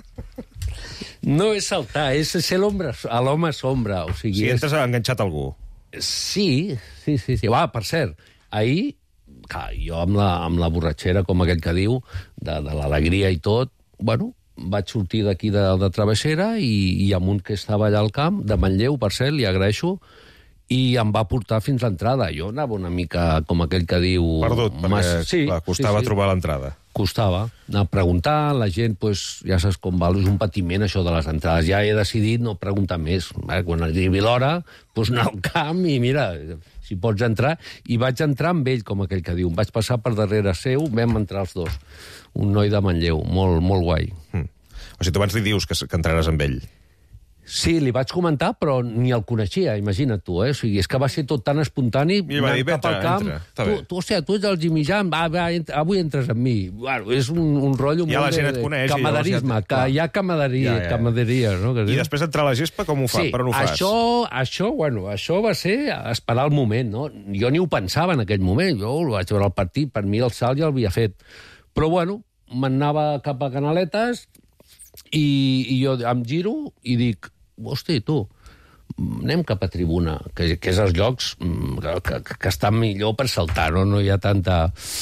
Speaker 28: No és saltar, és ser l'home sombra. O sigui,
Speaker 2: si
Speaker 28: és...
Speaker 2: entres enganxat a algú.
Speaker 28: Sí, sí, sí. sí. Va, per cert, ahir, clar, jo amb la, amb la borratxera, com aquell que diu, de, de l'alegria i tot, bueno, vaig sortir d'aquí de, de Travessera i, i amb un que estava allà al camp, de Manlleu, per cert, li agraeixo, i em va portar fins l'entrada. Jo anava una mica com aquell que diu...
Speaker 2: Perdut, perquè
Speaker 28: mas... sí,
Speaker 2: clar, costava
Speaker 28: sí, sí.
Speaker 2: trobar l'entrada.
Speaker 28: Costava. Anar a preguntar, la gent, pues, ja saps com val, és un patiment això de les entrades. Ja he decidit no preguntar més. Eh? Quan arribi l'hora, pues, anar al camp i mira, si pots entrar. I vaig entrar amb ell, com aquell que diu. Em vaig passar per darrere seu, vam entrar els dos. Un noi de Manlleu, molt, molt guai.
Speaker 2: Mm. O sigui, tu abans li dius que, que entraràs amb ell.
Speaker 28: Sí, li vaig comentar, però ni el coneixia, imagina't tu, eh? O sigui, és que va ser tot tan espontani,
Speaker 2: I va dir,
Speaker 28: cap al camp.
Speaker 2: Entra,
Speaker 28: tu, tu, hòstia, tu ets el Jimmy Jam, va, va, entra, avui entres amb mi. Bueno, és un, un rotllo
Speaker 2: ja
Speaker 28: molt
Speaker 2: la gent
Speaker 28: de,
Speaker 2: et coneix,
Speaker 28: de camadarisme,
Speaker 2: ja,
Speaker 28: que hi ha camadaria, ja, ja. camaderia, no? Que
Speaker 2: I després entrar a la gespa, com ho fa?
Speaker 28: Sí,
Speaker 2: per on ho fas?
Speaker 28: Això, això, bueno, això va ser esperar el moment, no? Jo ni ho pensava en aquell moment, jo vaig veure el partit, per mi el salt ja l'havia fet. Però, bueno, m'anava cap a Canaletes i, i jo em giro i dic, hosti, tu, anem cap a tribuna, que, que és els llocs que, que, que estan millor per saltar, no, no hi ha tanta,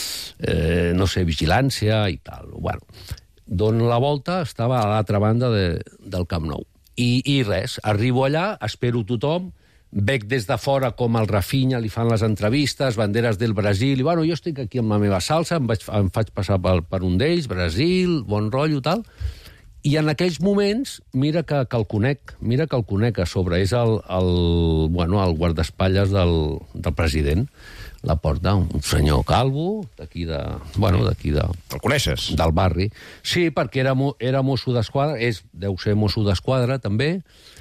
Speaker 28: eh, no sé, vigilància i tal. Bueno, dono la volta, estava a l'altra banda de, del Camp Nou. I, I res, arribo allà, espero tothom, veig des de fora com el Rafinha li fan les entrevistes, banderes del Brasil, i bueno, jo estic aquí amb la meva salsa, em, vaig, em faig passar per, per un d'ells, Brasil, bon rotllo, tal. I en aquells moments, mira que, que el conec, mira que el conec a sobre. És el, el, bueno, el guardaespatlles del, del president. La porta un senyor calvo, d'aquí de... Bueno, d'aquí de...
Speaker 2: El coneixes?
Speaker 28: Del barri. Sí, perquè era, era mosso d'esquadra, és, deu ser mosso d'esquadra, també,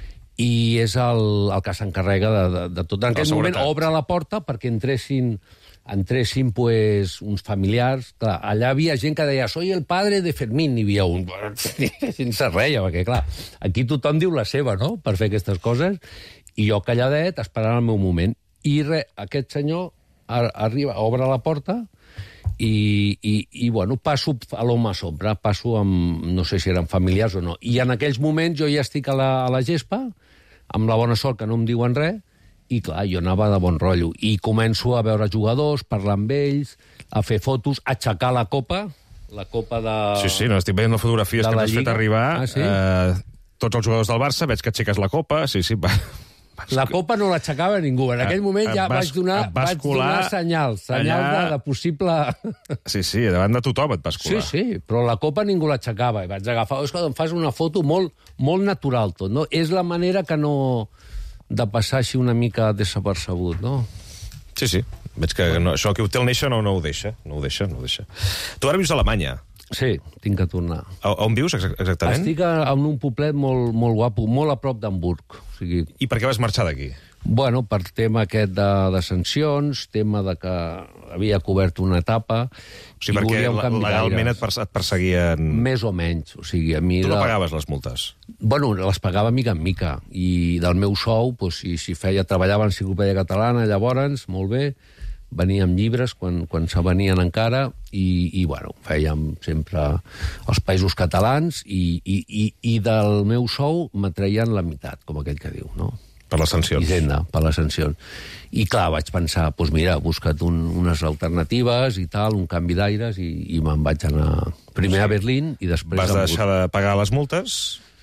Speaker 28: i és el, el que s'encarrega de, de, de tot. En aquell moment obre la porta perquè entressin... entressin pues, uns familiars. Clar, allà havia gent que deia soy el padre de Fermín, hi havia un... sense reia, perquè clar, aquí tothom diu la seva, no?, per fer aquestes coses, i jo calladet esperant el meu moment. I re, aquest senyor arriba, obre la porta i, i, i bueno, passo a l'home a sobre, passo amb, no sé si eren familiars o no, i en aquells moments jo ja estic a la, a la gespa, amb la bona sort que no em diuen res. I clar, jo anava de bon rotllo. I començo a veure jugadors, parlar amb ells, a fer fotos, a aixecar la copa, la copa de...
Speaker 2: Sí, sí, no, estic veient les fotografies que t'has fet arribar.
Speaker 28: Ah, sí?
Speaker 2: eh, tots els jugadors del Barça, veig que aixeques la copa, sí, sí, va...
Speaker 28: La copa no l'aixecava ningú. En aquell moment ja vas, vaig donar, vaig donar senyals, senyals allà... de, de possible...
Speaker 2: Sí, sí, davant de tothom et vas colar.
Speaker 28: Sí, sí, però la copa ningú l'aixecava. I vaig agafar... Escolta, em fas una foto molt, molt natural tot, no? És la manera que no... de passar així una mica desapercebut, no?
Speaker 2: Sí, sí. Veig que no, això que ho té el néixer no, no ho deixa. No ho deixa, no ho deixa. Tu ara vius a Alemanya.
Speaker 28: Sí, tinc que tornar.
Speaker 2: A, on vius exactament?
Speaker 28: Estic en un poblet molt, molt guapo, molt a prop d'Hamburg. O sigui...
Speaker 2: I per què vas marxar d'aquí?
Speaker 28: Bueno, per tema aquest de, de sancions, tema de que havia cobert una etapa...
Speaker 2: O sigui, perquè legalment et, et perseguien...
Speaker 28: Més o menys. O sigui, a mi
Speaker 2: tu no
Speaker 28: de...
Speaker 2: pagaves les multes?
Speaker 28: Bueno, les pagava mica en mica. I del meu sou, doncs, si, si feia, treballava en Enciclopèdia Catalana, llavors, molt bé, veníem llibres quan, quan se venien encara, i, i bueno, fèiem sempre els països catalans, i, i, i, i del meu sou me treien la meitat, com aquell que diu, no?
Speaker 2: Per les sancions.
Speaker 28: Hisenda, per les sancions. I clar, vaig pensar, doncs mira, he buscat un, unes alternatives i tal, un canvi d'aires, i, i me'n vaig anar primer a Berlín i després...
Speaker 2: Vas deixar de pagar les multes?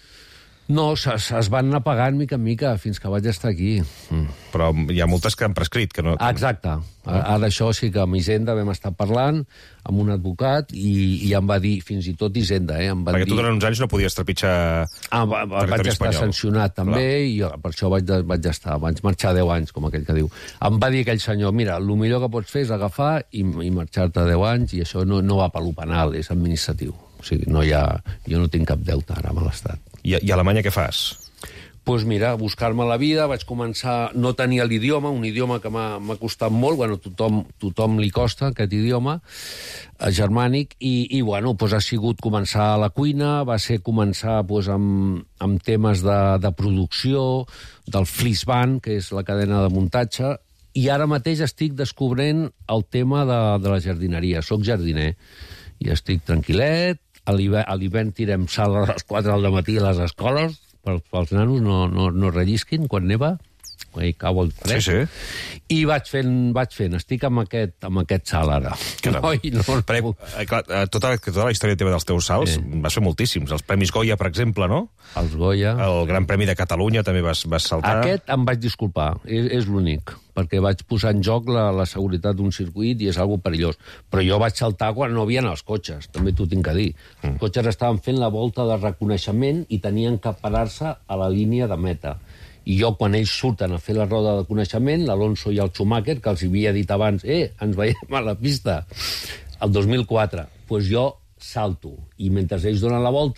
Speaker 28: No, es, es van anar pagant mica en mica fins que vaig estar aquí.
Speaker 2: Mm. Però hi ha multes que han prescrit, que no...
Speaker 28: Exacte. Ara això sí que amb Hisenda vam estar parlant amb un advocat i, i em va dir, fins i tot Hisenda, eh? Em van
Speaker 2: Perquè
Speaker 28: dir...
Speaker 2: tu durant uns anys no podies trepitjar
Speaker 28: ah, va, va, vaig estar espanyol. Sancionat també, clar. I jo, per això vaig, vaig estar, vaig marxar deu anys, com aquell que diu. Em va dir aquell senyor, mira, el millor que pots fer és agafar i, i marxar-te deu anys, i això no, no va per lo penal, és administratiu. O sigui, no hi ha... Jo no tinc cap deute ara amb l'Estat.
Speaker 2: I, I a Alemanya què fas?
Speaker 28: Doncs pues mira, buscar-me la vida, vaig començar... No tenia l'idioma, un idioma que m'ha costat molt, bueno, tothom, tothom li costa aquest idioma, eh, germànic, i, i bueno, pues ha sigut començar a la cuina, va ser començar pues, amb, amb temes de, de producció, del Fließband, que és la cadena de muntatge, i ara mateix estic descobrint el tema de, de la jardineria. Soc jardiner, i estic tranquil·let. A l'hivern tirem sal a les quatre del matí a les escoles, pels nanos no, no, no rellisquin quan neva, quan hi cau el fred.
Speaker 2: Sí, sí.
Speaker 28: I vaig fent, vaig fent. Estic amb aquest, amb aquest salt ara.
Speaker 2: No, no, no. Eh, clar, tota, tota la història teva dels teus salts, sí. Vas fer moltíssims. Els Premis Goya, per exemple, no?
Speaker 28: Els Goya.
Speaker 2: El Gran Premi de Catalunya també vas, vas saltar.
Speaker 28: Aquest em vaig disculpar, és, és l'únic, perquè vaig posar en joc la, la seguretat d'un circuit i és algo perillós. Però jo vaig saltar quan no havien els cotxes, també t'ho tinc que dir. Mm. Els cotxes estaven fent la volta de reconeixement i tenien que parar-se a la línia de meta. I jo, quan ells surten a fer la roda de coneixement, l'Alonso i el Schumacher, que els havia dit abans, eh, ens veiem a la pista, el dos mil quatre, doncs jo salto. I mentre ells donen la volta,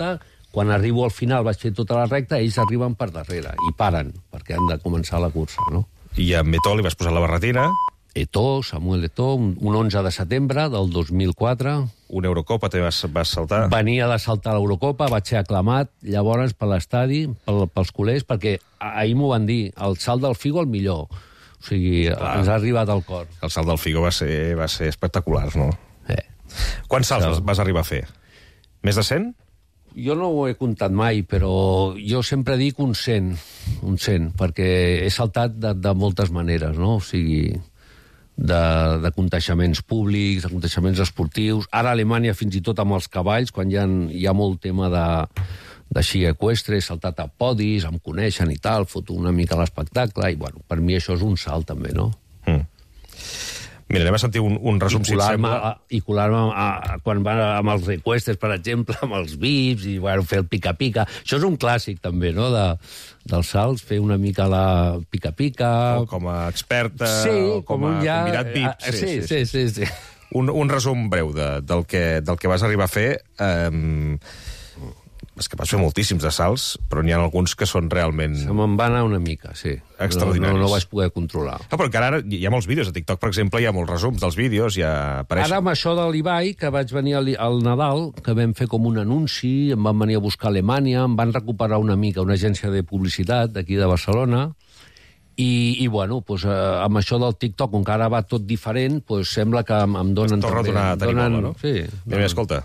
Speaker 28: quan arribo al final vaig fer tota la recta, ells arriben per darrere i paren, perquè han de començar la cursa, no?
Speaker 2: I a Eto'o li vas posar la barretina.
Speaker 28: Eto'o, Samuel Eto'o, un, un onze de setembre del dos mil quatre.
Speaker 2: Una Eurocopa te vas, vas saltar.
Speaker 28: Venia de saltar l'Eurocopa, vaig ser aclamat, llavors, per l'estadi, pel, pels culers, perquè ahir m'ho van dir, el salt del Figo el millor. O sigui, clar, ens ha arribat al cor.
Speaker 2: El salt del Figo va ser, va ser espectacular, no?
Speaker 28: Eh.
Speaker 2: Quants salts sí. vas arribar a fer? Més de cent?
Speaker 28: Jo no ho he comptat mai, però jo sempre dic un cent, un cent, perquè he saltat de, de moltes maneres, no? O sigui, de, de contaixements públics, de contaixements esportius. Ara a Alemanya, fins i tot amb els cavalls, quan hi ha, hi ha molt tema de, de xi eqüestre, he saltat a podis, em coneixen i tal, foto una mica l'espectacle, i bueno, per mi això és un salt també, no?
Speaker 2: Mm. Mira, anem a sentir un, un resum, si et sembla.
Speaker 28: I colar-me a, quan van amb els requestes, per exemple, amb els vips, i bueno, fer el pica-pica. Això és un clàssic, també, no?, de, dels salts, fer una mica la pica-pica.
Speaker 2: O com a experta,
Speaker 28: sí,
Speaker 2: o com, com a ja... convidat V I P.
Speaker 28: Sí, sí, sí. sí, sí, sí.
Speaker 2: Un, un resum breu de, del, que, del que vas arribar a fer. Um, és que vas fer moltíssims de salts, però n'hi ha alguns que són realment...
Speaker 28: Se me'n va anar una mica, sí.
Speaker 2: Extraordinaris.
Speaker 28: No, no, no vaig poder controlar.
Speaker 2: No, però encara ara hi ha molts vídeos. A TikTok, per exemple, hi ha molts resums dels vídeos, ja apareixen.
Speaker 28: Ara amb això de l'Ibai, que vaig venir al, al Nadal, que vam fer com un anunci, em van venir a buscar a Alemanya, em van recuperar una mica una agència de publicitat d'aquí de Barcelona, i, i bueno, pues, eh, amb això del TikTok, com que ara va tot diferent, pues, sembla que em, em donen...
Speaker 2: Es torna
Speaker 28: també,
Speaker 2: a tenir
Speaker 28: donen...
Speaker 2: molt, no?
Speaker 28: Sí.
Speaker 2: Mira, mira, escolta.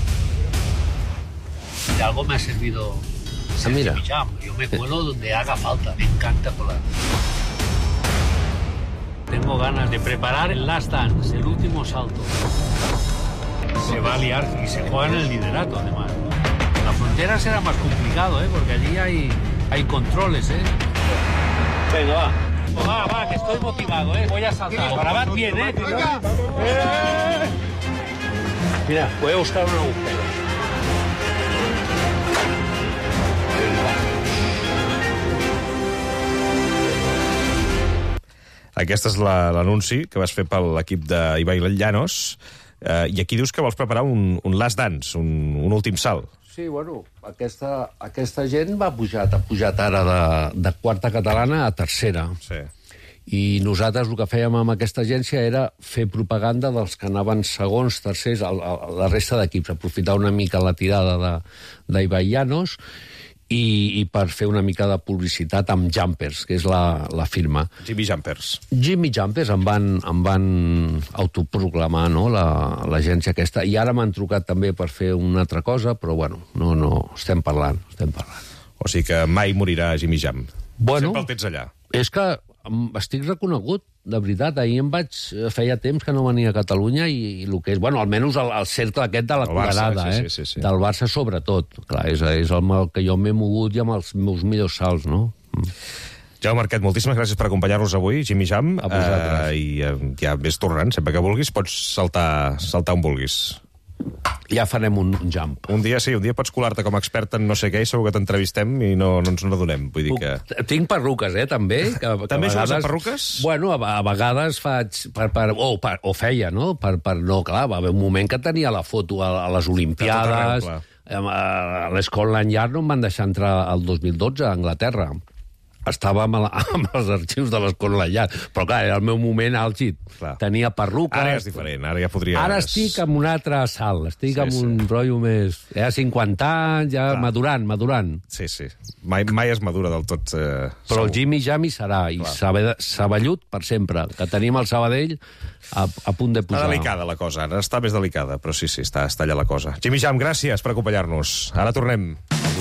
Speaker 28: De algo me ha servido ser ah, mira. Jam. Yo me cuelo donde haga falta. Me encanta colar. Tengo ganas de preparar el last dance, el último salto. Se va a liar y se juega en el liderato, además, ¿no? La frontera será más complicado, ¿eh? Porque allí hay, hay controles, ¿eh? Venga, va. Va, va, que estoy motivado, ¿eh? Voy a saltar. Grabad bien, ¿eh? ¡Eh! Mira, voy a buscar un agujero.
Speaker 2: Aquest és l'anunci la, que vas fer per l'equip d'Ibai Llanos, eh, i aquí dius que vols preparar un, un last dance, un, un últim salt.
Speaker 28: Sí, bueno, aquesta, aquesta gent va pujat, ha pujat ara de, de quarta catalana a tercera.
Speaker 2: Sí.
Speaker 28: I nosaltres el que fèiem amb aquesta agència era fer propaganda dels que anaven segons, tercers, a, a la resta d'equips, aprofitar una mica la tirada d'Ibai Llanos, I, i per fer una mica de publicitat amb Jumpers, que és la, la firma.
Speaker 2: Jimmy Jumpers.
Speaker 28: Jimmy Jumpers em van, em van autoproclamar, no?, l'agència la, aquesta. I ara m'han trucat també per fer una altra cosa, però bueno, no, no, estem parlant, estem parlant.
Speaker 2: O sigui que mai morirà Jimmy Jam.
Speaker 28: Bueno,
Speaker 2: sempre el tens allà.
Speaker 28: És que estic reconegut, de veritat. Ahir em vaig... Feia temps que no venia a Catalunya i, i el que és... Bueno, almenys el, el cercle aquest de la Colorada,
Speaker 2: sí,
Speaker 28: eh?
Speaker 2: Sí, sí, sí.
Speaker 28: Del Barça sobretot. Clar, és, és el que jo m'he mogut i amb els meus millors salts, no? Mm.
Speaker 2: Jaume Marquet, moltíssimes gràcies per acompanyar-nos avui, Jimmy Jam.
Speaker 28: A vosaltres.
Speaker 2: Uh, I uh, ja ves tornant, sempre que vulguis, pots saltar, saltar on vulguis.
Speaker 28: Ja farem un, un jump.
Speaker 2: Un dia sí, un dia pots colar-te com a expert en no sé què i segur que t'entrevistem i no, no ens n'adonem. Vull dir que...
Speaker 28: Tinc perruques, eh, també. Que, que
Speaker 2: també
Speaker 28: vegades...
Speaker 2: jugues amb perruques?
Speaker 28: Bueno, a, a vegades faig... Per, per, o, per, o feia, no? Per, per, no, clar, va haver un moment que tenia la foto a, a les Olimpiades. A l'Escola Lanyard no em van deixar entrar el dos mil dotze a Anglaterra. Estàvem a la, amb els arxius de l'Escola Lanyard. Però, clar, era el meu moment àlgid. Clar. Tenia perruques...
Speaker 2: Ara és diferent, ara ja podries...
Speaker 28: Ara estic amb un altre salt, estic sí, amb un sí. rotllo més... Ja cinquanta anys, ja clar. madurant, madurant.
Speaker 2: Sí, sí. Mai, mai es madura del tot. Eh,
Speaker 28: Però el Jimmy Jam hi serà, i saballut per sempre, que tenim el Sabadell a, a punt de pujar.
Speaker 2: Està delicada la cosa, ara està més delicada, però sí, sí, està, està allà la cosa. Jimmy Jam, gràcies per acompanyar-nos. Ara tornem.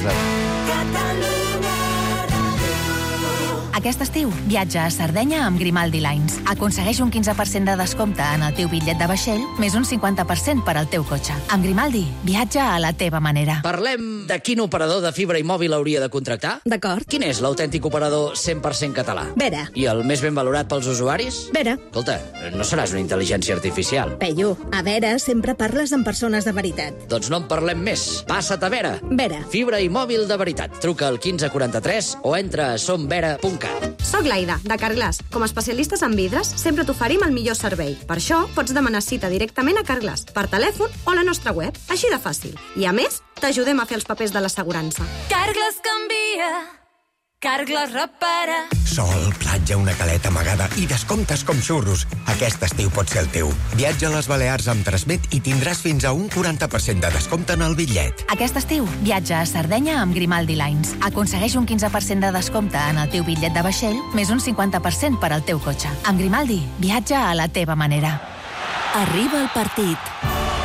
Speaker 7: Aquest estiu, viatja a Sardenya amb Grimaldi Lines. Aconsegueix un quinze per cent de descompte en el teu bitllet de vaixell, més un cinquanta per cent per al teu cotxe. Amb Grimaldi, viatja a la teva manera.
Speaker 20: Parlem de quin operador de fibra i mòbil hauria de contractar?
Speaker 7: D'acord.
Speaker 20: Quin és l'autèntic operador cent per cent català?
Speaker 7: Vera.
Speaker 20: I el més ben valorat pels usuaris?
Speaker 7: Vera.
Speaker 20: Escolta, no seràs una intel·ligència artificial.
Speaker 7: Peyu, a Vera sempre parles amb persones de veritat.
Speaker 20: Doncs no en parlem més. Passa't a Vera.
Speaker 7: Vera.
Speaker 20: Fibra i mòbil de veritat. Truca al quinze quaranta-tres o entra a somvera punt cat.
Speaker 8: trucant. Soc l'Aida, de Carglass. Com a especialistes en vidres, sempre t'oferim el millor servei. Per això, pots demanar cita directament a Carglass, per telèfon o a la nostra web. Així de fàcil. I a més, t'ajudem a fer els papers de l'assegurança.
Speaker 21: Carglass canvia, Carglass repara.
Speaker 25: Sol, platja, una caleta amagada i descomptes com xurros. Aquest estiu pot ser el teu. Viatja a les Balears amb Transmet i tindràs fins a un quaranta per cent de descompte en el bitllet.
Speaker 7: Aquest estiu, viatja a Sardenya amb Grimaldi Lines. Aconsegueix un quinze per cent de descompte en el teu bitllet de vaixell, més un cinquanta per cent per al teu cotxe. Amb Grimaldi, viatja a la teva manera.
Speaker 23: Arriba el partit.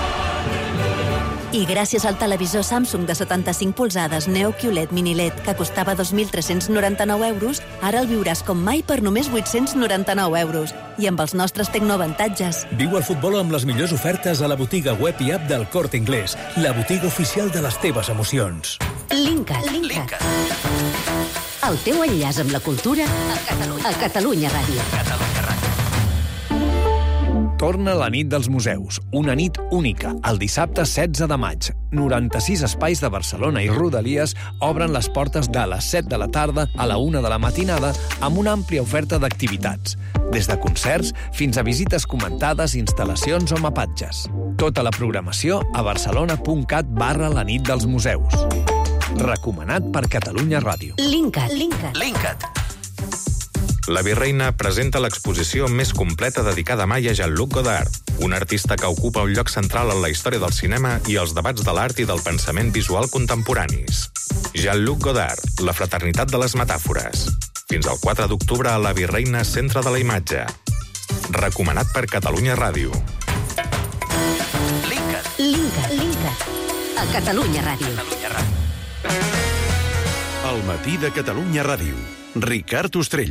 Speaker 23: I gràcies al televisor Samsung de setanta-cinc polzades Neo Q L E D Mini L E D que costava dos mil tres-cents noranta-nou euros, ara el viuràs com mai per només vuit-cents noranta-nou euros. I amb els nostres tecnoavantatges.
Speaker 9: Viu el futbol amb les millors ofertes a la botiga web i app del Corte Inglés, la botiga oficial de les teves emocions.
Speaker 23: Linkat. Linkat. El teu enllaç amb la cultura a Catalunya, a Catalunya Ràdio.
Speaker 9: Catalunya Ràdio.
Speaker 10: Torna la nit dels museus, una nit única, el dissabte setze de maig. noranta-sis espais de Barcelona i Rodalies obren les portes de les set de la tarda a la una de la matinada amb una àmplia oferta d'activitats, des de concerts fins a visites comentades, instal·lacions o mapatges. Tota la programació a barcelona.cat barra la nit dels museus. Recomanat per Catalunya Ràdio.
Speaker 23: Linkat. Linkat.
Speaker 9: Linkat.
Speaker 12: La Virreina presenta l'exposició més completa dedicada mai a Jean-Luc Godard, un artista que ocupa un lloc central en la història del cinema i els debats de l'art i del pensament visual contemporanis. Jean-Luc Godard, la fraternitat de les metàfores. Fins al quatre d'octubre a la Virreina, Centre de la Imatge. Recomanat per Catalunya Ràdio.
Speaker 23: Linkat. Linkat. Linkat. A Catalunya Ràdio.
Speaker 9: Catalunya Ràdio.
Speaker 3: El matí de Catalunya Ràdio. Ricard Ostrell.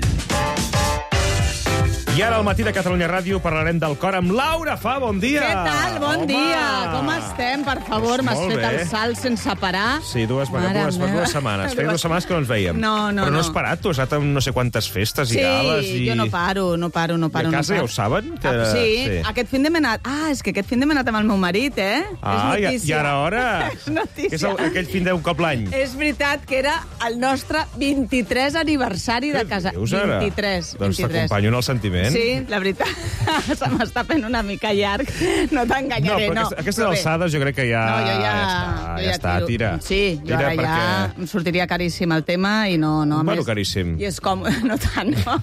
Speaker 2: I ara al matí de Catalunya Ràdio parlarem del cor amb Laura Fa. Bon dia!
Speaker 13: Què tal? Bon
Speaker 2: Home.
Speaker 13: dia! Com estem? Per favor, m'has
Speaker 2: Molt
Speaker 13: fet
Speaker 2: bé.
Speaker 13: el salt sense parar.
Speaker 2: Sí, dues,
Speaker 13: Mare
Speaker 2: dues,
Speaker 13: meva.
Speaker 2: dues setmanes. Feia dues setmanes que no ens veiem.
Speaker 13: No, no,
Speaker 2: Però no
Speaker 13: no.
Speaker 2: has parat, tu has anat a no sé quantes festes
Speaker 13: Sí,
Speaker 2: i gales. I...
Speaker 13: jo no paro, no paro, no paro.
Speaker 2: I a casa
Speaker 13: no
Speaker 2: ja
Speaker 13: paro.
Speaker 2: ho saben? Que...
Speaker 13: Ah, sí,
Speaker 2: sí.
Speaker 13: aquest fin de m'he anat... Ah, és que aquest fin de m'he anat amb el meu marit, eh?
Speaker 2: Ah,
Speaker 13: és
Speaker 2: i,
Speaker 13: notícia.
Speaker 2: i ara hora?
Speaker 13: És notícia.
Speaker 2: Que és el, aquell fin d'un cop l'any.
Speaker 13: És veritat que era el nostre vint-i-tres aniversari de casa.
Speaker 2: Dius ara?
Speaker 13: vint-i-tres.
Speaker 2: Doncs
Speaker 13: vint-i-tres.
Speaker 2: t'acompanyo en el sentiment.
Speaker 13: Sí, la veritat. Se m'està fent una mica llarg. No
Speaker 2: No,
Speaker 13: t'enganyaré,
Speaker 2: però
Speaker 13: no.
Speaker 2: aquesta- aquestes
Speaker 13: Però bé.
Speaker 2: alçades jo crec que ja...
Speaker 13: No, jo ja...
Speaker 2: ja està,
Speaker 13: jo
Speaker 2: ja està,
Speaker 13: tiro.
Speaker 2: tira.
Speaker 13: Sí, jo
Speaker 2: Tira
Speaker 13: ara
Speaker 2: perquè...
Speaker 13: ja em sortiria caríssim el tema i no... no a
Speaker 2: Bueno,
Speaker 13: més,
Speaker 2: caríssim.
Speaker 13: I és còmode, no tant, no?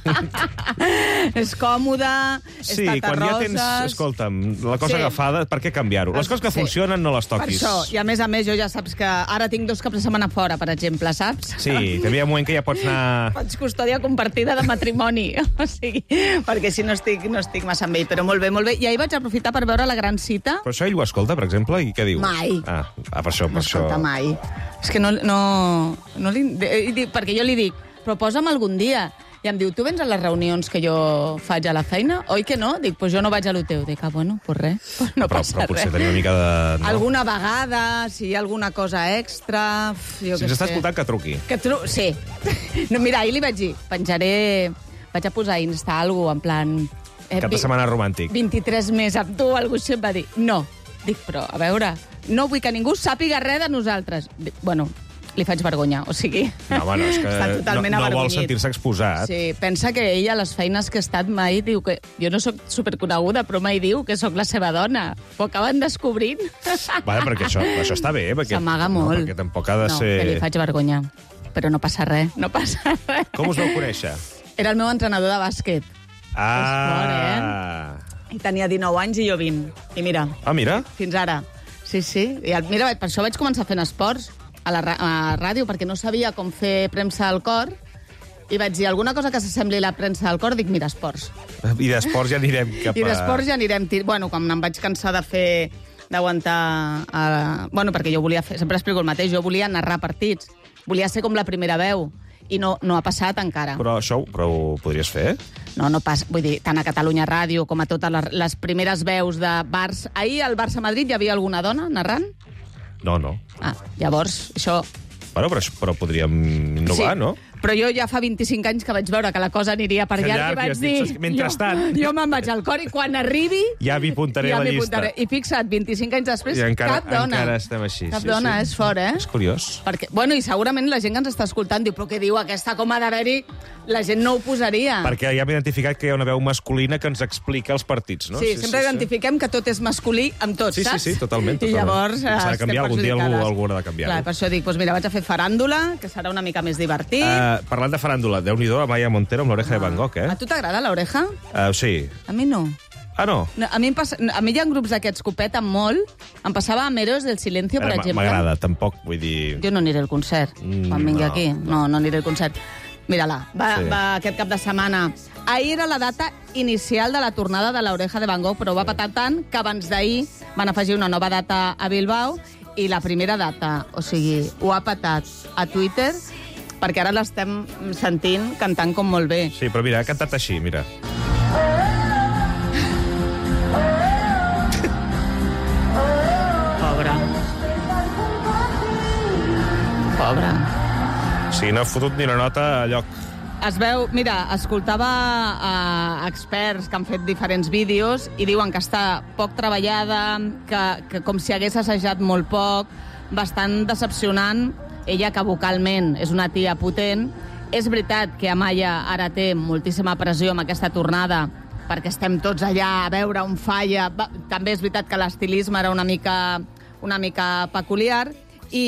Speaker 13: És còmode,
Speaker 2: Sí,
Speaker 13: és
Speaker 2: quan ja tens,
Speaker 13: tatarroses...
Speaker 2: escolta'm, la cosa
Speaker 13: Sí.
Speaker 2: agafada, per què canviar-ho? Les coses que
Speaker 13: Sí.
Speaker 2: funcionen no les
Speaker 13: Per
Speaker 2: toquis.
Speaker 13: això, i a més a més, jo ja saps que ara tinc dos caps de setmana fora, per exemple, saps?
Speaker 2: Sí, que hi havia un moment que ja pots anar...
Speaker 13: Faig custòdia compartida de matrimoni, o sigui, perquè si no estic, no estic massa amb ell, però molt bé, molt bé. I ahir vaig aprofitar per veure La Gran Cita.
Speaker 2: Però això ell ho escolta, per exemple, i què diu?
Speaker 13: Mai.
Speaker 2: Ah, ah per això, per
Speaker 13: No
Speaker 2: això.
Speaker 13: escolta mai. És que no... no, no li, eh, dic- perquè jo li dic, però posa'm algun dia. I em diu, tu vens a les reunions que jo faig a la feina? Oi que no? Dic, pues jo no vaig a lo teu. Dic, ah, bueno, pues res, pues no
Speaker 2: però,
Speaker 13: passa
Speaker 2: però potser
Speaker 13: res.
Speaker 2: tenia una mica de... No?
Speaker 13: Alguna vegada, si hi ha alguna cosa extra... uf, Jo
Speaker 2: Si
Speaker 13: què
Speaker 2: ens està
Speaker 13: sé.
Speaker 2: escoltant, que truqui.
Speaker 13: Que tru... Sí. No, mira, ahir li vaig dir, penjaré... Vaig a posar a Insta algú en plan... Eh,
Speaker 2: Cap de
Speaker 13: vi-
Speaker 2: setmana romàntic.
Speaker 13: vint-i-tres més amb tu, algú així em va dir. No. Dic, però, a veure, no vull que ningú sàpiga res de nosaltres. Dic, bueno, li faig vergonya, o sigui...
Speaker 2: No, bueno, és que
Speaker 13: està
Speaker 2: no,
Speaker 13: totalment
Speaker 2: no vol
Speaker 13: avergonyit.
Speaker 2: sentir-se exposat.
Speaker 13: Sí, pensa que ella, a les feines que ha estat, mai diu que... Jo no sóc superconeguda, però mai diu que sóc la seva dona. Ho acaben descobrint.
Speaker 2: Vale, perquè això, això està bé. Perquè,
Speaker 13: S'amaga
Speaker 2: no,
Speaker 13: molt.
Speaker 2: perquè tampoc ha de
Speaker 13: no,
Speaker 2: ser...
Speaker 13: que li faig vergonya. Però no passa res, no passa res.
Speaker 2: Com us vau conèixer?
Speaker 13: Era el meu entrenador de bàsquet.
Speaker 2: Ah!
Speaker 13: I tenia dinou anys i jo vint. I mira,
Speaker 2: Ah, mira.
Speaker 13: fins ara. Sí, sí. I el- mira, per això vaig començar fent esports a la ra- a ràdio, perquè no sabia com fer premsa al cor. I vaig dir, alguna cosa que s'assembli a la premsa del cor, dic, mira, esports.
Speaker 2: I d'esports ja anirem cap a...
Speaker 13: I d'esports ja anirem... Tir... Bueno, quan em vaig cansar de fer d'aguantar... Eh... Bueno, perquè jo volia fer... Sempre explico el mateix, jo volia narrar partits. Volia ser com la primera veu. I no, no ha passat encara.
Speaker 2: Però això però ho podries fer?
Speaker 13: No, no passa. Vull dir, tant a Catalunya Ràdio com a totes les, les primeres veus de Barça... Ahir al Barça-Madrid hi havia alguna dona narrant?
Speaker 2: No, no.
Speaker 13: Ah, llavors, això...
Speaker 2: Bueno, però, però podríem innovar,
Speaker 13: sí.
Speaker 2: no?
Speaker 13: Però jo ja fa vint-i-cinc anys que vaig veure que la cosa aniria per llarg i vaig dir...
Speaker 2: Mentrestant...
Speaker 13: Jo, jo me'n vaig al cor i quan arribi...
Speaker 2: Ja m'hi apuntaré
Speaker 13: ja
Speaker 2: a la
Speaker 13: m'hi
Speaker 2: llista.
Speaker 13: apuntaré. I fixa't, vint-i-cinc anys després,
Speaker 2: I encara,
Speaker 13: cap dona.
Speaker 2: encara estem així.
Speaker 13: Cap
Speaker 2: sí,
Speaker 13: dona,
Speaker 2: sí.
Speaker 13: és fort, eh?
Speaker 2: És curiós.
Speaker 13: Perquè, bueno, i segurament la gent que ens està escoltant diu, però què diu aquesta, com ha d'haver-hi? La gent no ho posaria.
Speaker 2: Perquè ja hem identificat que hi ha una veu masculina que ens explica els partits, no?
Speaker 13: Sí, sí sempre sí, identifiquem sí. que tot és masculí amb tot,
Speaker 2: sí,
Speaker 13: saps?
Speaker 2: Sí, sí, totalment. totalment.
Speaker 13: I llavors
Speaker 2: s'ha de canviar, algun dia algú, algú haurà de canviar-ho.
Speaker 13: Clar, per això dic, doncs mira, vaig a fer faràndula, que serà una mica més divertit.
Speaker 2: Uh, parlant de faràndula, Déu-n'hi-do, Amaya Montero amb l'oreja ah. de Van Gogh, eh?
Speaker 13: A tu t'agrada l'oreja?
Speaker 2: Uh, sí.
Speaker 13: A mi no.
Speaker 2: Ah, no?
Speaker 13: no a, mi em passa, a mi hi ha grups d'aquests que ho peten molt. Em passava amb Héroes del Silencio, per
Speaker 2: Ara,
Speaker 13: exemple.
Speaker 2: M'agrada, tampoc, vull dir...
Speaker 13: Jo no aniré al concert, mm, quan vingui no, aquí. No, no aniré al concert. Mira-la, va, sí. va aquest cap de setmana. Ahir era la data inicial de la tornada de l'Oreja de Van Gogh, però va patar tant que abans d'ahir van afegir una nova data a Bilbao i la primera data, o sigui, ho ha patat a Twitter perquè ara l'estem sentint cantant com molt bé.
Speaker 2: Sí, però mira, ha cantat així, mira.
Speaker 13: Pobre. Pobre.
Speaker 2: Sí, no ha fotut ni una nota a lloc.
Speaker 13: Es veu, mira, escoltava uh, experts que han fet diferents vídeos i diuen que està poc treballada, que, que com si hagués assajat molt poc, bastant decepcionant. Ella, que vocalment és una tia potent. És veritat que Amaya ara té moltíssima pressió amb aquesta tornada perquè estem tots allà a veure on falla. També és veritat que l'estilisme era una mica, una mica peculiar i...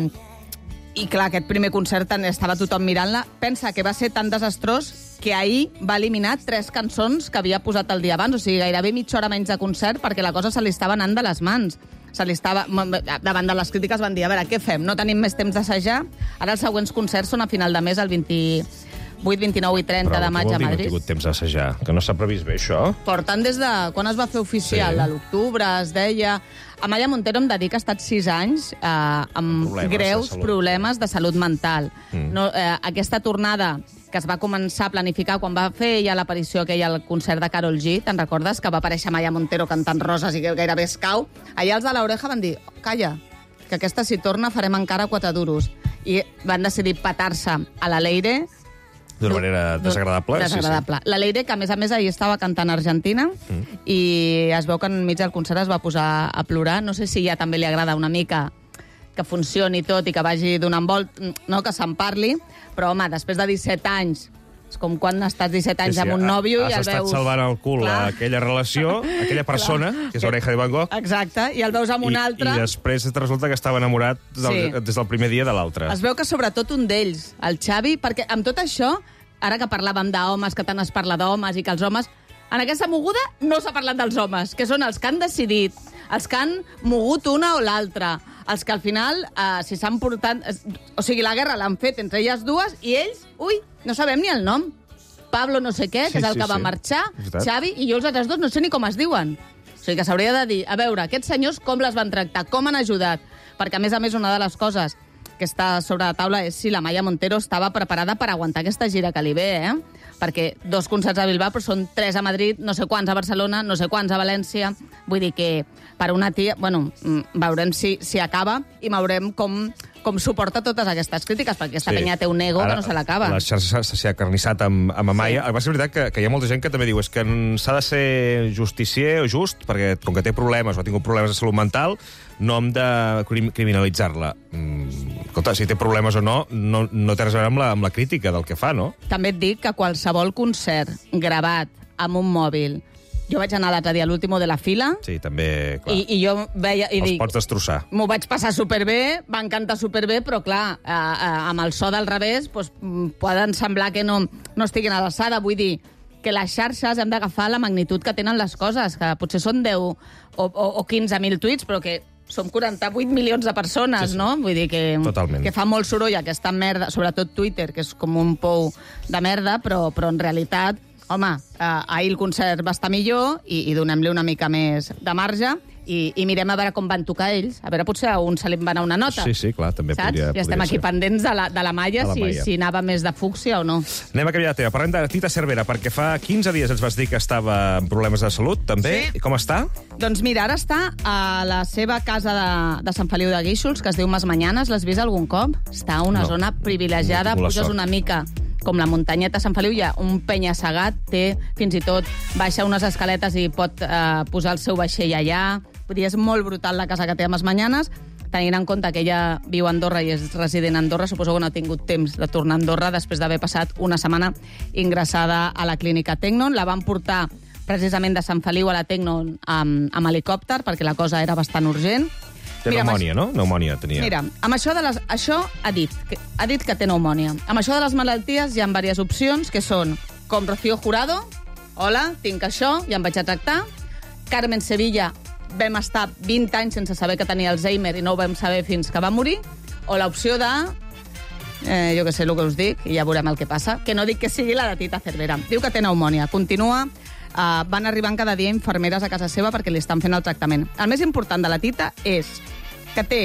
Speaker 13: I clar, aquest primer concert estava tothom mirant-la. Pensa que va ser tan desastrós que ahir va eliminar tres cançons que havia posat el dia abans. O sigui, gairebé mitja hora menys de concert perquè la cosa se li estava anant de les mans. Se li estava... Davant de les crítiques van dir, a veure, què fem? No tenim més temps d'assajar? Ara els següents concerts són a final de mes, el vint-i-vuit, vint-i-nou i trenta de maig a Madrid.
Speaker 2: Però no ha tingut temps d'assajar? Que no s'ha previst bé, això?
Speaker 13: Porten des de... Quan es va fer oficial? Sí. A l'octubre, es deia... Amaya Montero em dedica, ha estat sis anys eh, amb problemes greus de problemes de salut mental. Mm. No, eh, aquesta tornada que es va començar a planificar quan va fer ja l'aparició aquella al concert de Karol G, te'n recordes? Que va aparèixer Amaya Montero cantant Roses i que gairebé es cau. Allà els de l'Oreja van dir, calla, que aquesta si torna farem encara quatre duros. I van decidir petar-se a la Leire.
Speaker 2: D'una manera desagradable.
Speaker 13: Desagradable. Sí, sí. La Leire, que a més a més ahir estava cantant a Argentina mm. i es veu que enmig del concert es va posar a plorar. No sé si ja també li agrada una mica que funcioni tot i que vagi donant volt, no, que se'n parli, però home, després de disset anys, és com quan estàs disset anys sí, sí, amb un nòvio i el veus...
Speaker 2: Has estat salvant el cul clar. A aquella relació, a aquella persona, que és l'Oreja de Van Gogh.
Speaker 13: Exacte, i el veus amb un
Speaker 2: I,
Speaker 13: altre...
Speaker 2: I després et resulta que estava enamorat del, sí. des del primer dia de l'altre.
Speaker 13: Es veu que sobretot un d'ells, el Xavi, perquè amb tot això, ara que parlàvem d'homes, que tant es parla d'homes i que els homes... En aquesta moguda no s'ha parlat dels homes, que són els que han decidit, els que han mogut una o l'altra, els que al final, eh, si s'han portat... O sigui, la guerra l'han fet entre elles dues i ells, ui, no sabem ni el nom. Pablo no sé què, que sí, és el sí, que va sí. marxar, Xavi, i jo els altres dos no sé ni com es diuen. O sigui, que s'hauria de dir, a veure, aquests senyors com les van tractar, com han ajudat. Perquè, a més a més, una de les coses que està sobre la taula és si la Amaya Montero estava preparada per aguantar aquesta gira que li ve, eh? Perquè dos concerts a Bilbao, però són tres a Madrid, no sé quants a Barcelona, no sé quants a València. Vull dir que per una tia... Bueno, veurem si, si acaba i veurem com, com suporta totes aquestes crítiques, perquè aquesta sí. penya té un ego ara, que no se l'acaba.
Speaker 2: La xarxa s'ha acarnissat amb, amb Amaya. Sí. Va ser veritat que, que hi ha molta gent que també diu és que s'ha de ser justicier o just, perquè com que té problemes o ha tingut problemes de salut mental, no hem de criminalitzar-la. Mm, escolta, si té problemes o no, no, no té res a veure amb la, amb la crítica del que fa, no?
Speaker 13: També et dic que qualsevol concert gravat amb un mòbil... Jo vaig anar l'altre dia a l'último de la fila.
Speaker 2: Sí, també, clar.
Speaker 13: I, i jo veia... I
Speaker 2: Els
Speaker 13: dic,
Speaker 2: pots destrossar.
Speaker 13: M'ho vaig passar superbé, va encantar superbé, però clar, eh, eh, amb el so del revés doncs, poden semblar que no, no estiguin a l'alçada. Vull dir que les xarxes hem d'agafar la magnitud que tenen les coses, que potser són deu o, o, o quinze mil tuits, però que som quaranta-vuit milions de persones, sí, sí. no? Vull dir que, que fa molt soroll aquesta merda, sobretot Twitter, que és com un pou de merda, però, però en realitat, home, eh, ahir el concert va estar millor i, i donem-li una mica més de marge i, i mirem a veure com van tocar ells. A veure, potser a un se li va anar una nota.
Speaker 2: Sí, sí, clar, també
Speaker 13: saps?
Speaker 2: podria,
Speaker 13: Ja estem
Speaker 2: podria
Speaker 13: aquí
Speaker 2: ser.
Speaker 13: pendents de la, de la malla,
Speaker 2: De la
Speaker 13: si,
Speaker 2: malla.
Speaker 13: si anava més de fúcsia o no.
Speaker 2: Anem a canviar de tema. Parlem de Tita Cervera, perquè fa quinze dies ens vas dir que estava amb problemes de salut, també.
Speaker 13: Sí.
Speaker 2: I com està?
Speaker 13: Doncs mira, ara està a la seva casa de, de Sant Feliu de Guíxols, que es diu Masmanyanes. L'has vist algun cop? Està a una
Speaker 2: No.
Speaker 13: zona privilegiada.
Speaker 2: Tinc la
Speaker 13: Puges
Speaker 2: sort.
Speaker 13: una mica com la muntanyeta de Sant Feliu, hi ha un penya-segat, té fins i tot baixa unes escaletes i pot eh, posar el seu vaixell allà. Vull dir, és molt brutal la casa que té a Masmanyanes, tenint en compte que ella viu a Andorra i és resident a Andorra. Suposo que no ha tingut temps de tornar a Andorra després d'haver passat una setmana ingressada a la clínica Tecnon. La van portar precisament de Sant Feliu a la Tecnon amb, amb helicòpter, perquè la cosa era bastant urgent.
Speaker 2: Té
Speaker 13: Mira,
Speaker 2: pneumònia, no? Pneumònia tenia.
Speaker 13: Mira, amb això de les... Això ha dit, que, ha dit que té pneumònia. Amb això de les malalties hi ha diverses opcions, que són com Rocío Jurado, hola, tinc això, ja em vaig a tractar. Carmen Sevilla, vam estar vint anys sense saber que tenia Alzheimer i no ho vam saber fins que va morir. O l'opció de... Eh, jo que sé el que us dic, i ja veurem el que passa. Que no dic que sigui la de Tita Cervera. Diu que té pneumònia. Continua. Uh, van arribant cada dia infermeres a casa seva perquè li estan fent el tractament. El més important de la Tita és que té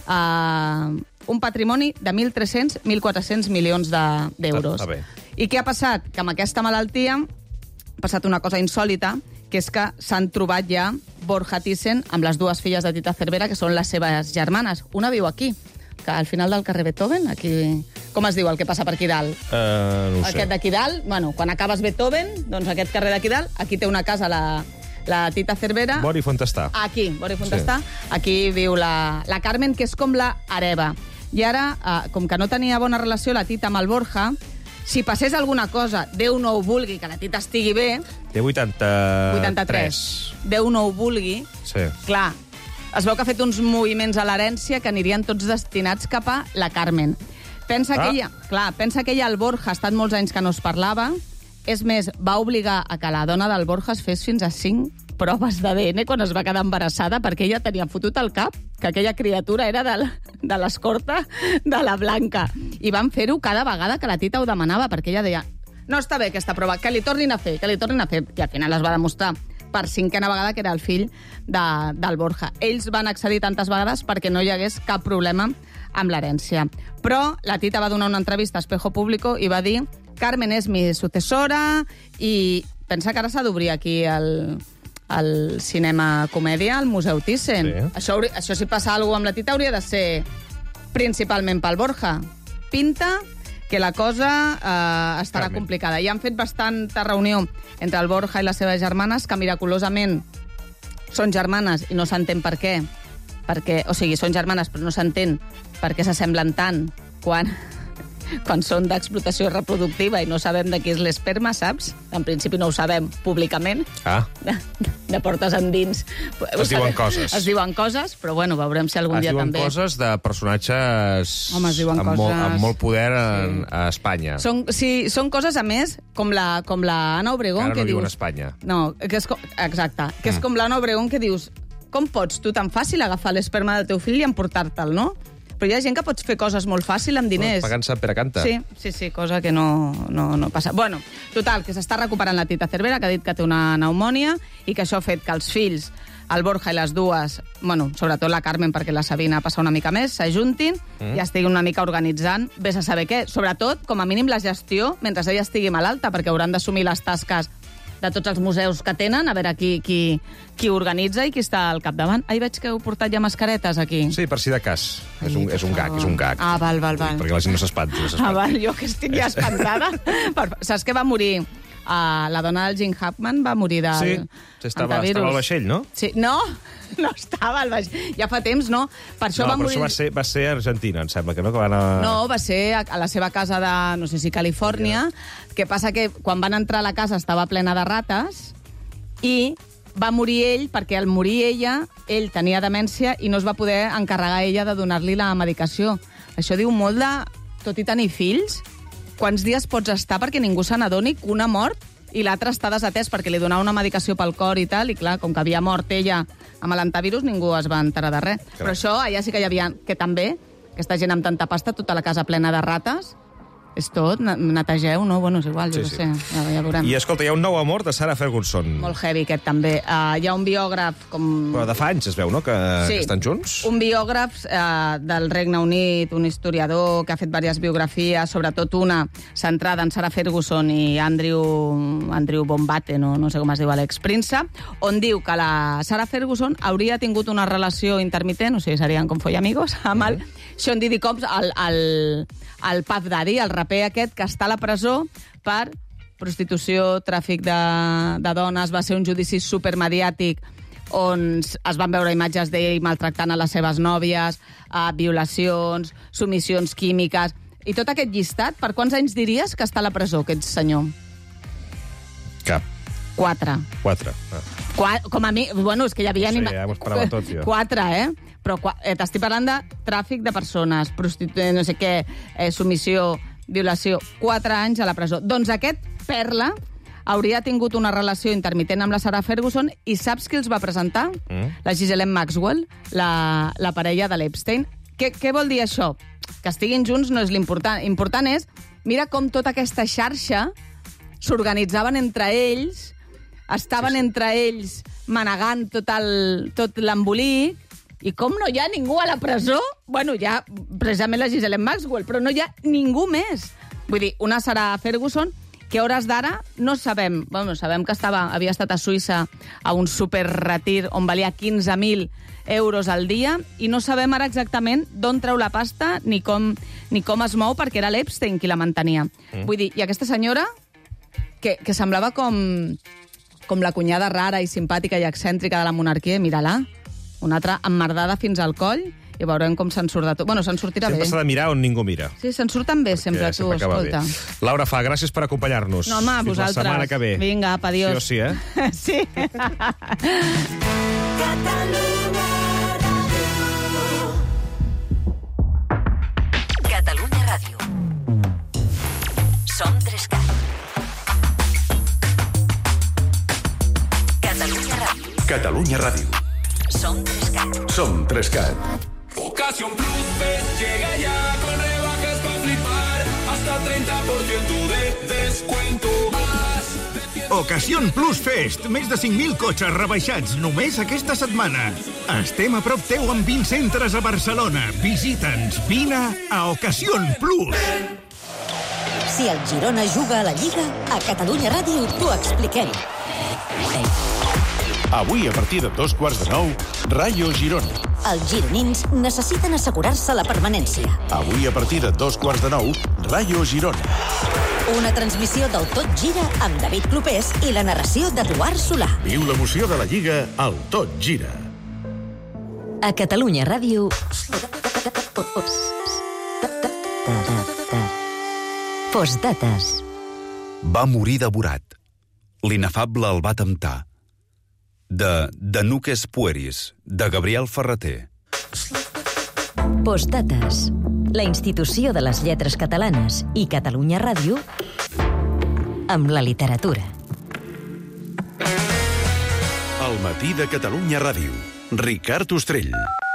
Speaker 13: uh, un patrimoni de mil tres-cents a mil quatre-cents milions de- d'euros.
Speaker 2: Està bé.
Speaker 13: I què ha passat? Que amb aquesta malaltia ha passat una cosa insòlita, que és que s'han trobat ja Borja Thyssen amb les dues filles de Tita Cervera, que són les seves germanes. Una viu aquí, que al final del carrer Beethoven, aquí... Com es diu el que passa per aquí dalt?
Speaker 2: Uh, no ho sé.
Speaker 13: Aquest d'aquí dalt, bueno, quan acabes Beethoven, doncs aquest carrer d'aquí dalt, aquí té una casa la, la Tita Cervera.
Speaker 2: Bori Fontestà.
Speaker 13: Aquí, Bori Fontestà. Sí. Aquí viu la, la Carmen, que és com la hereva. I ara, eh, com que no tenia bona relació la Tita amb el Borja, si passés alguna cosa, Déu no ho vulgui, que la Tita estigui bé,
Speaker 2: Té vuitanta...
Speaker 13: vuitanta-tres, Déu no ho vulgui,
Speaker 2: Sí.
Speaker 13: clar, es veu que ha fet uns moviments a l'herència que anirien tots destinats cap a la Carmen. Pensa
Speaker 2: Ah.
Speaker 13: que ella, clar, pensa que ella, el Borja, ha estat molts anys que no es parlava. És més, va obligar a que la dona del Borja es fes fins a cinc proves d'A D N quan es va quedar embarassada, perquè ella tenia fotut al cap que aquella criatura era de la- de l'escorta de la Blanca. I van fer-ho cada vegada que la Tita ho demanava, perquè ella deia no està bé aquesta prova, que li tornin a fer, que li tornin a fer. I al final es va demostrar per cinquena vegada que era el fill de, del Borja. Ells van accedir tantes vegades perquè no hi hagués cap problema amb l'herència. Però la Tita va donar una entrevista a Espejo Público i va dir Carmen és mi sucessora i pensa que ara s'ha d'obrir aquí el, el cinema comèdia al Museu Thyssen.
Speaker 2: Sí.
Speaker 13: Això, hauria- això si passa alguna cosa amb la Tita hauria de ser principalment pel Borja. Pinta que la cosa eh, estarà
Speaker 2: Carmen.
Speaker 13: complicada. I han fet bastanta reunió entre el Borja i les seves germanes, que miraculosament són germanes i no s'entén per què. Perquè, o sigui, són germanes, però no s'entén per què s'assemblen tant quan, quan són d'explotació reproductiva i no sabem de qui és l'esperma, saps? En principi no ho sabem públicament,
Speaker 2: Ah,
Speaker 13: de, de portes endins. Ho
Speaker 2: Es diuen
Speaker 13: sabem.
Speaker 2: coses.
Speaker 13: Es diuen coses, però bueno, veurem si algun
Speaker 2: es
Speaker 13: dia
Speaker 2: diuen
Speaker 13: també...
Speaker 2: coses de personatges
Speaker 13: Home, es diuen
Speaker 2: amb, molt,
Speaker 13: coses-
Speaker 2: amb molt poder en, a Espanya.
Speaker 13: Són, sí, són coses, a més, com la, com la Ana
Speaker 2: que
Speaker 13: Obregón,
Speaker 2: ara
Speaker 13: que
Speaker 2: no viuen a
Speaker 13: dius...
Speaker 2: Espanya.
Speaker 13: No, que és, co- exacte. Que és
Speaker 2: Mm.
Speaker 13: com l'Anna Obregón que dius com pots tu tan fàcil agafar l'esperma del teu fill i emportar-te'l, no? Però hi ha gent que pots fer coses molt fàcil amb diners.
Speaker 2: Pagant Sant Pere Canta.
Speaker 13: Sí, sí, sí, cosa que no, no, no passa. Bueno, total, que s'està recuperant la Tita Cervera, que ha dit que té una pneumònia i que això ha fet que els fills, el Borja i les dues, bueno, sobretot la Carmen, perquè la Sabina passa una mica més, s'ajuntin
Speaker 2: Mm.
Speaker 13: i estiguin una mica organitzant, vés a saber què. Sobretot, com a mínim, la gestió mentre ella estigui malalta, perquè hauran d'assumir les tasques de tots els museus que tenen, a veure qui, qui, qui organitza i qui està al capdavant. Ahir veig que heu portat ja mascaretes aquí.
Speaker 2: Sí, per si de cas. És un, és un gag, és un gag.
Speaker 13: Ah, val, val, val.
Speaker 2: Perquè la gent no s'espanti. No
Speaker 13: Ah,
Speaker 2: s'espanti.
Speaker 13: val, jo que estic ja espantada. Per- Saps que va morir... Uh, la dona del Jim Hackman va morir del
Speaker 2: Sí, estava,
Speaker 13: hantavirus.
Speaker 2: estava al vaixell, no?
Speaker 13: Sí, no, no estava al vaixell. Ja fa temps, no? Per això
Speaker 2: no,
Speaker 13: va
Speaker 2: però
Speaker 13: morir...
Speaker 2: això va ser, va ser a Argentina, em sembla, que no? Que van a...
Speaker 13: No, va ser a, a la seva casa de, no sé si Califòrnia. Que passa que quan van entrar a la casa estava plena de rates i va morir ell perquè al morir ella, ell tenia demència i no es va poder encarregar ella de donar-li la medicació. Això diu molt de... Tot i tenir fills, quants dies pots estar perquè ningú se n'adoni que una mort i l'altre està desatès perquè li donava una medicació pel cor i tal, i clar, com que havia mort ella amb l'antivirus, ningú es va enterar de res.
Speaker 2: Clar.
Speaker 13: Però això, allà sí que hi havia... Que també, aquesta gent amb tanta pasta, tota la casa plena de rates, és tot, netegeu, no? Bueno, és igual, jo
Speaker 2: Sí,
Speaker 13: no
Speaker 2: sí.
Speaker 13: sé, ja, ja veurem.
Speaker 2: I escolta, hi ha un nou amor de Sarah Ferguson.
Speaker 13: Molt heavy, aquest, també. Uh, hi ha un biògraf com...
Speaker 2: Però de fa anys es veu, no?, que,
Speaker 13: Sí.
Speaker 2: que estan junts.
Speaker 13: Un biògraf eh, del Regne Unit, un historiador que ha fet diverses biografies, sobretot una centrada en Sarah Ferguson i Andrew, Andrew Bombate, no, no sé com es diu, l'expríncep, on diu que la Sarah Ferguson hauria tingut una relació intermitent, o sigui, serien com follamigos, amb el Sean Diddy Combs, el, el, el Puff Daddy, el raper aquest que està a la presó per prostitució, tràfic de, de dones. Va ser un judici supermediàtic on es van veure imatges d'ell maltractant a les seves nòvies, eh, violacions, submissions químiques... I tot aquest llistat, per quants anys diries que està a la presó, aquest senyor?
Speaker 2: Cap.
Speaker 13: Quatre.
Speaker 2: Quatre. Ah.
Speaker 13: Qua, com a mi... Bueno, és que hi havia...
Speaker 2: No sé, ja m'ho esperava tot, jo.
Speaker 13: Quatre, eh? Però eh, t'estic parlant de tràfic de persones, prostitu... no sé què, eh, submissió, violació... Quatre anys a la presó. Doncs aquest Perla hauria tingut una relació intermitent amb la Sarah Ferguson i saps qui els va presentar?
Speaker 2: Mm.
Speaker 13: La Ghislaine Maxwell, la, la parella de l'Epstein. Què, què vol dir això? Que estiguin junts no és l'important. Important és, mira com tota aquesta xarxa s'organitzaven entre ells, estaven sí, sí. entre ells manegant tot el- tot l'embolic, i com no hi ha ningú a la presó? Bueno, hi ha precisament la Ghislaine Maxwell, però no hi ha ningú més. Vull dir, una Sarah Ferguson que a hores d'ara no sabem, bueno, sabem que estava, havia estat a Suïssa a un superretir on valia quinze mil euros al dia i no sabem ara exactament d'on treu la pasta ni com, ni com es mou perquè era l'Epstein qui la mantenia. Mm. Vull dir, i aquesta senyora que, que semblava com, com la cunyada rara i simpàtica i excèntrica de la monarquia, mira-la, una altra emmerdada fins al coll, i veurem com se'n surt de tot. Bueno, se'n sortirà
Speaker 2: Sempre
Speaker 13: bé.
Speaker 2: s'ha de mirar on ningú mira.
Speaker 13: Sí, se'n surten bé sempre,
Speaker 2: Que
Speaker 13: tu,
Speaker 2: sempre acaba
Speaker 13: escolta.
Speaker 2: bé. Laura Fa, gràcies per acompanyar-nos.
Speaker 13: No, home,
Speaker 2: Fins
Speaker 13: vosaltres.
Speaker 2: la setmana que ve.
Speaker 13: Vinga, apa, adiós.
Speaker 2: Sí o sí, eh?
Speaker 13: Sí.
Speaker 23: Catalunya Ràdio. Som Trescat. Catalunya Ràdio.
Speaker 3: Catalunya Ràdio.
Speaker 23: Som Trescat.
Speaker 3: Som Trescat.
Speaker 4: Ocasión Plus Fest llega ya con rebajas para flipar. Hasta treinta por ciento de descuento. Más de cien...
Speaker 11: Ocasión Plus Fest. Més de cinc mil cotxes rebaixats només aquesta setmana. Estem a prop teu amb vint centres a Barcelona. Visita'ns. Vine a Ocasión Plus.
Speaker 14: Si el Girona juga a la Lliga, a Catalunya Ràdio t'ho expliquem.
Speaker 3: Avui, a partir de dos quarts de nou, Rayo Girona.
Speaker 14: Els gironins necessiten assegurar-se la permanència.
Speaker 3: Avui, a partir de dos quarts de nou, Rayo Girona.
Speaker 14: Una transmissió del Tot Gira amb David Clopés i la narració d'Eduard Solà.
Speaker 3: Viu l'emoció de la Lliga al Tot Gira.
Speaker 14: A Catalunya Ràdio... Postdates.
Speaker 24: Va morir devorat. L'inefable el va temptar. De De Nuques Pueris, de Gabriel Ferreter.
Speaker 14: Postdates. La institució de les lletres catalanes i Catalunya Ràdio amb la literatura.
Speaker 3: El matí de Catalunya Ràdio. Ricard Ostrell.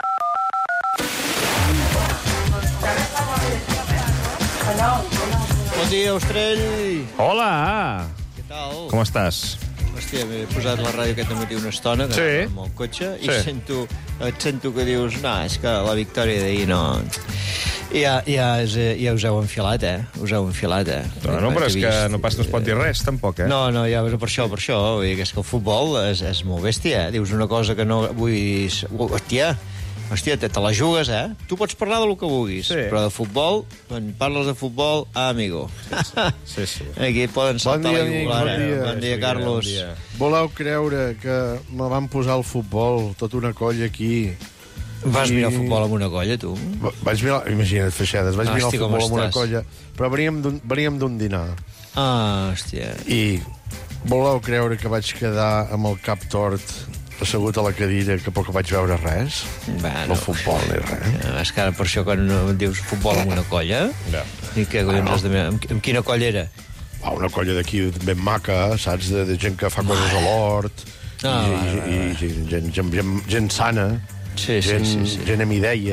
Speaker 15: Bon dia, Ostrell.
Speaker 2: Hola!
Speaker 15: Què tal?
Speaker 2: Com estàs?
Speaker 15: Hòstia, m'he posat la ràdio aquest matí una estona que
Speaker 2: Sí.
Speaker 15: anava amb el cotxe i
Speaker 2: Sí.
Speaker 15: sento, et sento que dius no, és que la victòria d'ahir no... I ja, ja, és, ja us heu enfilat, eh? Us heu enfilat, eh?
Speaker 2: No, no, però és que no pas no es pot dir res, tampoc, eh?
Speaker 15: No, no, ja, però per això, per això. Vull dir que és que el futbol és, és molt bèstia, eh? Dius una cosa que no... Vull dir... Hòstia, hòstia, te, te la jugues, eh? Tu pots parlar del que vulguis,
Speaker 2: Sí.
Speaker 15: però de futbol, quan parles de futbol, ah, amigo.
Speaker 2: Sí, sí.
Speaker 15: Aquí poden saltar
Speaker 16: Bon dia,
Speaker 15: la
Speaker 16: amic,
Speaker 15: jugular,
Speaker 16: bon
Speaker 15: eh?
Speaker 16: dia.
Speaker 15: Bon dia, Carlos.
Speaker 16: Bon dia. Voleu creure que me van posar el futbol, tota una colla aquí...
Speaker 15: Vas
Speaker 16: I-
Speaker 15: mirar futbol amb una colla, tu?
Speaker 16: Va- Vaig mirar, imagina't, Feixedes, vaig mirar
Speaker 15: Hosti,
Speaker 16: el
Speaker 15: com
Speaker 16: futbol amb una
Speaker 15: estàs?
Speaker 16: colla, però veníem d'un veníem d'un dinar.
Speaker 15: Ah, hòstia.
Speaker 16: I voleu creure que vaig quedar amb el cap tort assegut a la cadira que poc vaig veure res?
Speaker 15: Bueno,
Speaker 16: no futbol ni res.
Speaker 15: Ja, és que ara per això quan no dius futbol amb una colla...
Speaker 16: Ja.
Speaker 15: I què collons has de mirar? Amb, amb quina colla era?
Speaker 16: Ah, una colla d'aquí ben maca, saps? De, de gent que fa coses a l'hort,
Speaker 15: Ah,
Speaker 16: i,
Speaker 15: va,
Speaker 16: i, i, i gent, gent, gent, gent sana,
Speaker 15: Sí, sí,
Speaker 16: gent,
Speaker 15: sí, sí.
Speaker 16: gent amb idea,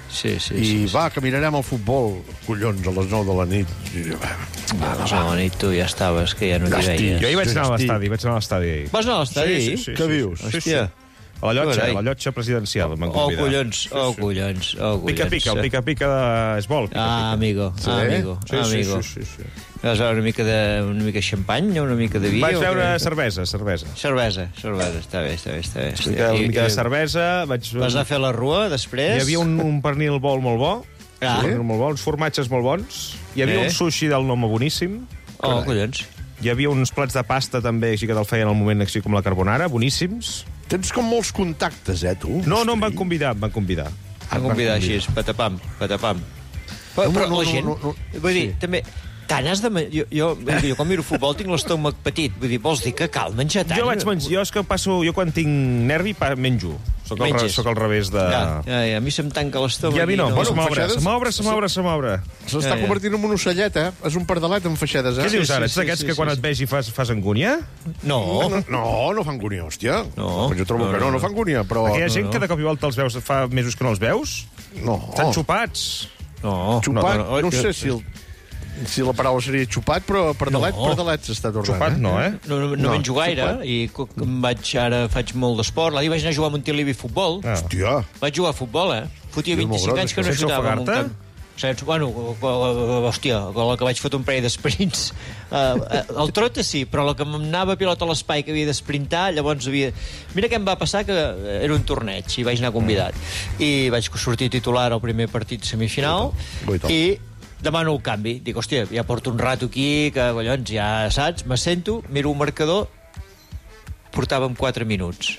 Speaker 15: Sí, sí,
Speaker 16: I
Speaker 15: sí, sí.
Speaker 16: va, caminarem al futbol, collons, a les nou de la nit. I, va,
Speaker 15: a les nou de la nit tu ja estaves, que ja no t'hi veies.
Speaker 2: Jo hi vaig anar a l'estadi, vaig anar a l'estadi ahir.
Speaker 15: Vas anar a l'estadi?
Speaker 2: Sí, sí, sí.
Speaker 16: Què
Speaker 2: sí,
Speaker 16: dius?
Speaker 2: Sí, sí.
Speaker 15: Hòstia.
Speaker 2: A la llotja, a la llotja presidencial m'han
Speaker 15: Oh,
Speaker 2: convidat.
Speaker 15: collons, oh, collons, oh, collons.
Speaker 2: Pica-pica, el pica-pica de... és vol.
Speaker 15: Ah, amigo,
Speaker 2: Sí?
Speaker 15: amigo,
Speaker 2: Sí, sí,
Speaker 15: amigo.
Speaker 2: sí, sí, sí.
Speaker 15: Vas veure una mica de, una mica de xampany, una mica de vi?
Speaker 2: Vaig
Speaker 15: o
Speaker 2: veure
Speaker 15: què?
Speaker 2: cervesa, cervesa.
Speaker 15: Cervesa, cervesa, està bé, està bé, està bé.
Speaker 2: Una mica, una mica de cervesa. Vaig...
Speaker 15: Vas anar a fer la rua, després?
Speaker 2: Hi havia un, un pernil bol molt bo,
Speaker 15: Ah.
Speaker 2: sí? molt bo, uns formatges molt bons. Hi havia
Speaker 15: Eh?
Speaker 2: un sushi del Noma boníssim.
Speaker 15: Oh, collons.
Speaker 2: Hi havia uns plats de pasta també, així que te'l feien al moment, així com la carbonara, boníssims.
Speaker 16: Tens com molts contactes, eh, tu?
Speaker 2: No, no em van convidar, em van convidar.
Speaker 15: Van convidar així, patapam, patapam. Però, però
Speaker 16: no,
Speaker 15: la
Speaker 16: no,
Speaker 15: gent,
Speaker 16: no, no.
Speaker 15: vull dir, també, tant has de... men- Jo, jo, vull dir, jo quan miro futbol tinc l'estómac petit, vull dir, vols dir que cal menjar tant?
Speaker 2: Jo vaig menjar, jo és que passo, jo quan tinc nervi pa, menjo. Soc al, re-
Speaker 15: Menges.
Speaker 2: soc al revés de...
Speaker 15: Ja, ja, ja, a mi se'm tanca l'estómac.
Speaker 2: I a mi no,
Speaker 15: i
Speaker 2: bueno, se m'obre,
Speaker 16: feixades-
Speaker 2: se m'obre, se m'obre, se m'obre.
Speaker 16: S'està
Speaker 15: Ja, ja.
Speaker 16: convertint en un ocellet, eh? És un pardalet amb feixedes, eh?
Speaker 2: Què dius ara?
Speaker 15: sí,
Speaker 2: Ets d'aquests
Speaker 15: sí,
Speaker 2: que
Speaker 15: sí,
Speaker 2: quan
Speaker 15: sí.
Speaker 2: et vegi fas, fas angúnia?
Speaker 15: No,
Speaker 16: No, no, no fa angúnia, hòstia.
Speaker 15: No.
Speaker 16: Jo trobo
Speaker 15: No,
Speaker 16: que no,
Speaker 15: no,
Speaker 16: no fa angúnia, però...
Speaker 2: Perquè hi ha gent
Speaker 15: no.
Speaker 2: que de cop i volta els veus, fa mesos que no els veus,
Speaker 16: No,
Speaker 2: estan xupats.
Speaker 15: no.
Speaker 16: xupat,
Speaker 15: no,
Speaker 16: no, sé si, el, si la paraula seria xupat, però pardalet,
Speaker 15: No.
Speaker 16: pardalet s'està tornant.
Speaker 2: Xupat
Speaker 16: eh?
Speaker 2: no, eh?
Speaker 15: No, no, no,
Speaker 16: No,
Speaker 15: menjo gaire,
Speaker 16: xupat.
Speaker 15: i co- em vaig, ara faig molt d'esport. L'ahir vaig anar a jugar a Montilivi futbol.
Speaker 2: Ah.
Speaker 16: Hòstia,
Speaker 15: Vaig jugar a futbol, eh? Fotia
Speaker 16: És molt
Speaker 15: vint-i-cinc
Speaker 16: gros,
Speaker 15: anys que no
Speaker 2: Sense
Speaker 15: xutava en un
Speaker 2: ofegar-te?
Speaker 15: camp. Saps? Bueno, hòstia, la que vaig fotre un parell d'esprints. Uh, el trota sí, però la que m'anava a pilota a l'espai que havia d'esprintar, llavors havia... Mira què em va passar, que era un torneig i vaig anar convidat. I vaig sortir titular al primer partit semifinal
Speaker 16: Guaita.
Speaker 15: i demano el canvi. Dic, hòstia, ja porto un rato aquí, que collons, ja saps, me sento, miro un marcador, portàvem quatre minuts.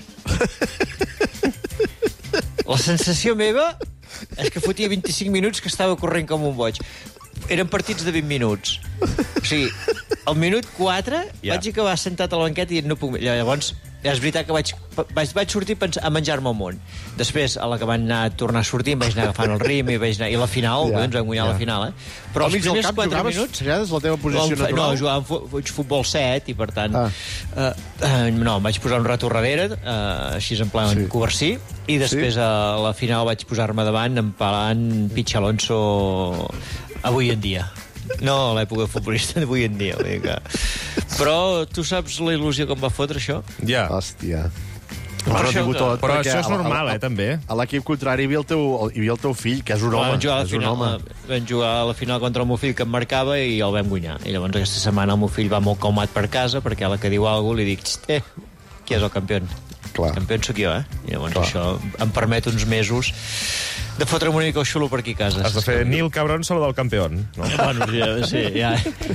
Speaker 15: La sensació meva és que fotia vint-i-cinc minuts que estava corrent com un boig. Eren partits de vint minuts. O sigui, al minut quatre
Speaker 2: Ja.
Speaker 15: vaig acabar sentat a la banqueta i no puc... més. Llavors, ja és veritat que vaig, vaig, vaig sortir a pens- a menjar-me el món. Després, a la que van anar a tornar a sortir, em vaig anar agafant el ritme i vaig anar... I la final,
Speaker 16: Ja,
Speaker 15: ja, ens vam guanyar
Speaker 16: ja.
Speaker 15: la final, eh? Però
Speaker 16: Al
Speaker 15: els
Speaker 16: mig del
Speaker 15: primers
Speaker 16: camp
Speaker 15: quatre
Speaker 16: jugaves,
Speaker 15: minuts...
Speaker 16: Feixades, la teva posició
Speaker 15: No,
Speaker 16: natural?
Speaker 15: no, jugava en fu- faig futbol set i, per tant...
Speaker 16: Ah.
Speaker 15: Uh, uh, no, em vaig posar un rato darrere, uh, així en plan
Speaker 16: Sí.
Speaker 15: sí. coercí, i després
Speaker 16: Sí?
Speaker 15: a la final vaig posar-me davant empalant Pitch Alonso avui en dia. No a l'època futbolista d'avui en dia. Vull dir que... Però tu saps la il·lusió que em va fotre, això?
Speaker 2: Ja.
Speaker 16: Hòstia.
Speaker 15: Per
Speaker 16: Bueno,
Speaker 15: això
Speaker 16: digo
Speaker 15: que-
Speaker 16: tot,
Speaker 2: Però
Speaker 16: perquè
Speaker 2: això és
Speaker 16: a- a-
Speaker 2: normal,
Speaker 16: a-
Speaker 2: eh, també.
Speaker 16: A l'equip contrari hi havia el teu, hi havia el teu fill, que és un home.
Speaker 15: Vam jugar, a la
Speaker 16: és un
Speaker 15: final,
Speaker 16: home.
Speaker 15: vam jugar a la final contra el meu fill, que em marcava, i el vam guanyar. I llavors aquesta setmana el meu fill va molt calmat per casa, perquè a la que diu alguna cosa li dic, eh, qui és el campió?
Speaker 16: Clar.
Speaker 15: El campió sóc jo, eh? I llavors
Speaker 16: Clar.
Speaker 15: això em permet uns mesos de fotre'm una mica el xulo per aquí a casa.
Speaker 2: Has de fer Nil Cabrón solo del campió. No?
Speaker 15: Bueno, ja, sí, ja.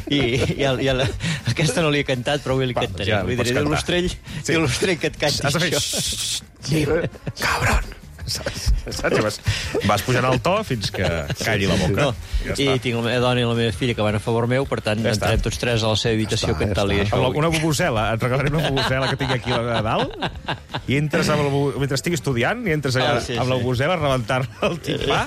Speaker 15: I, i, el, i el, aquesta no li he cantat, però avui li
Speaker 2: Va,
Speaker 15: cantaré.
Speaker 2: ja,
Speaker 15: Vull
Speaker 2: li
Speaker 15: dir,
Speaker 2: pots
Speaker 15: diu
Speaker 2: cantar.
Speaker 15: l'ostrell,
Speaker 2: Sí.
Speaker 15: diu l'ostrell que et canti
Speaker 2: Has de fer...
Speaker 15: això.
Speaker 2: Nil Cabrón. Saps? Saps? Vas, vas pujant el to fins que calli la boca.
Speaker 15: No.
Speaker 2: Ja
Speaker 15: I
Speaker 2: està.
Speaker 15: tinc la meva dona i la meva filla que van a favor meu, per tant,
Speaker 2: Ja
Speaker 15: ja
Speaker 2: està.
Speaker 15: entrem tots tres a la seva habitació
Speaker 16: Ja està,
Speaker 15: cantant-li
Speaker 16: ja
Speaker 15: això.
Speaker 2: Amb la,
Speaker 15: avui.
Speaker 2: una bubusela, et regalaré una bubusela que tinc aquí a dalt, i entres amb la, bu- mentre estic estudiant, i entres allà
Speaker 15: Ah, sí,
Speaker 2: amb la
Speaker 15: sí.
Speaker 2: bubusela a rebentar el timpà,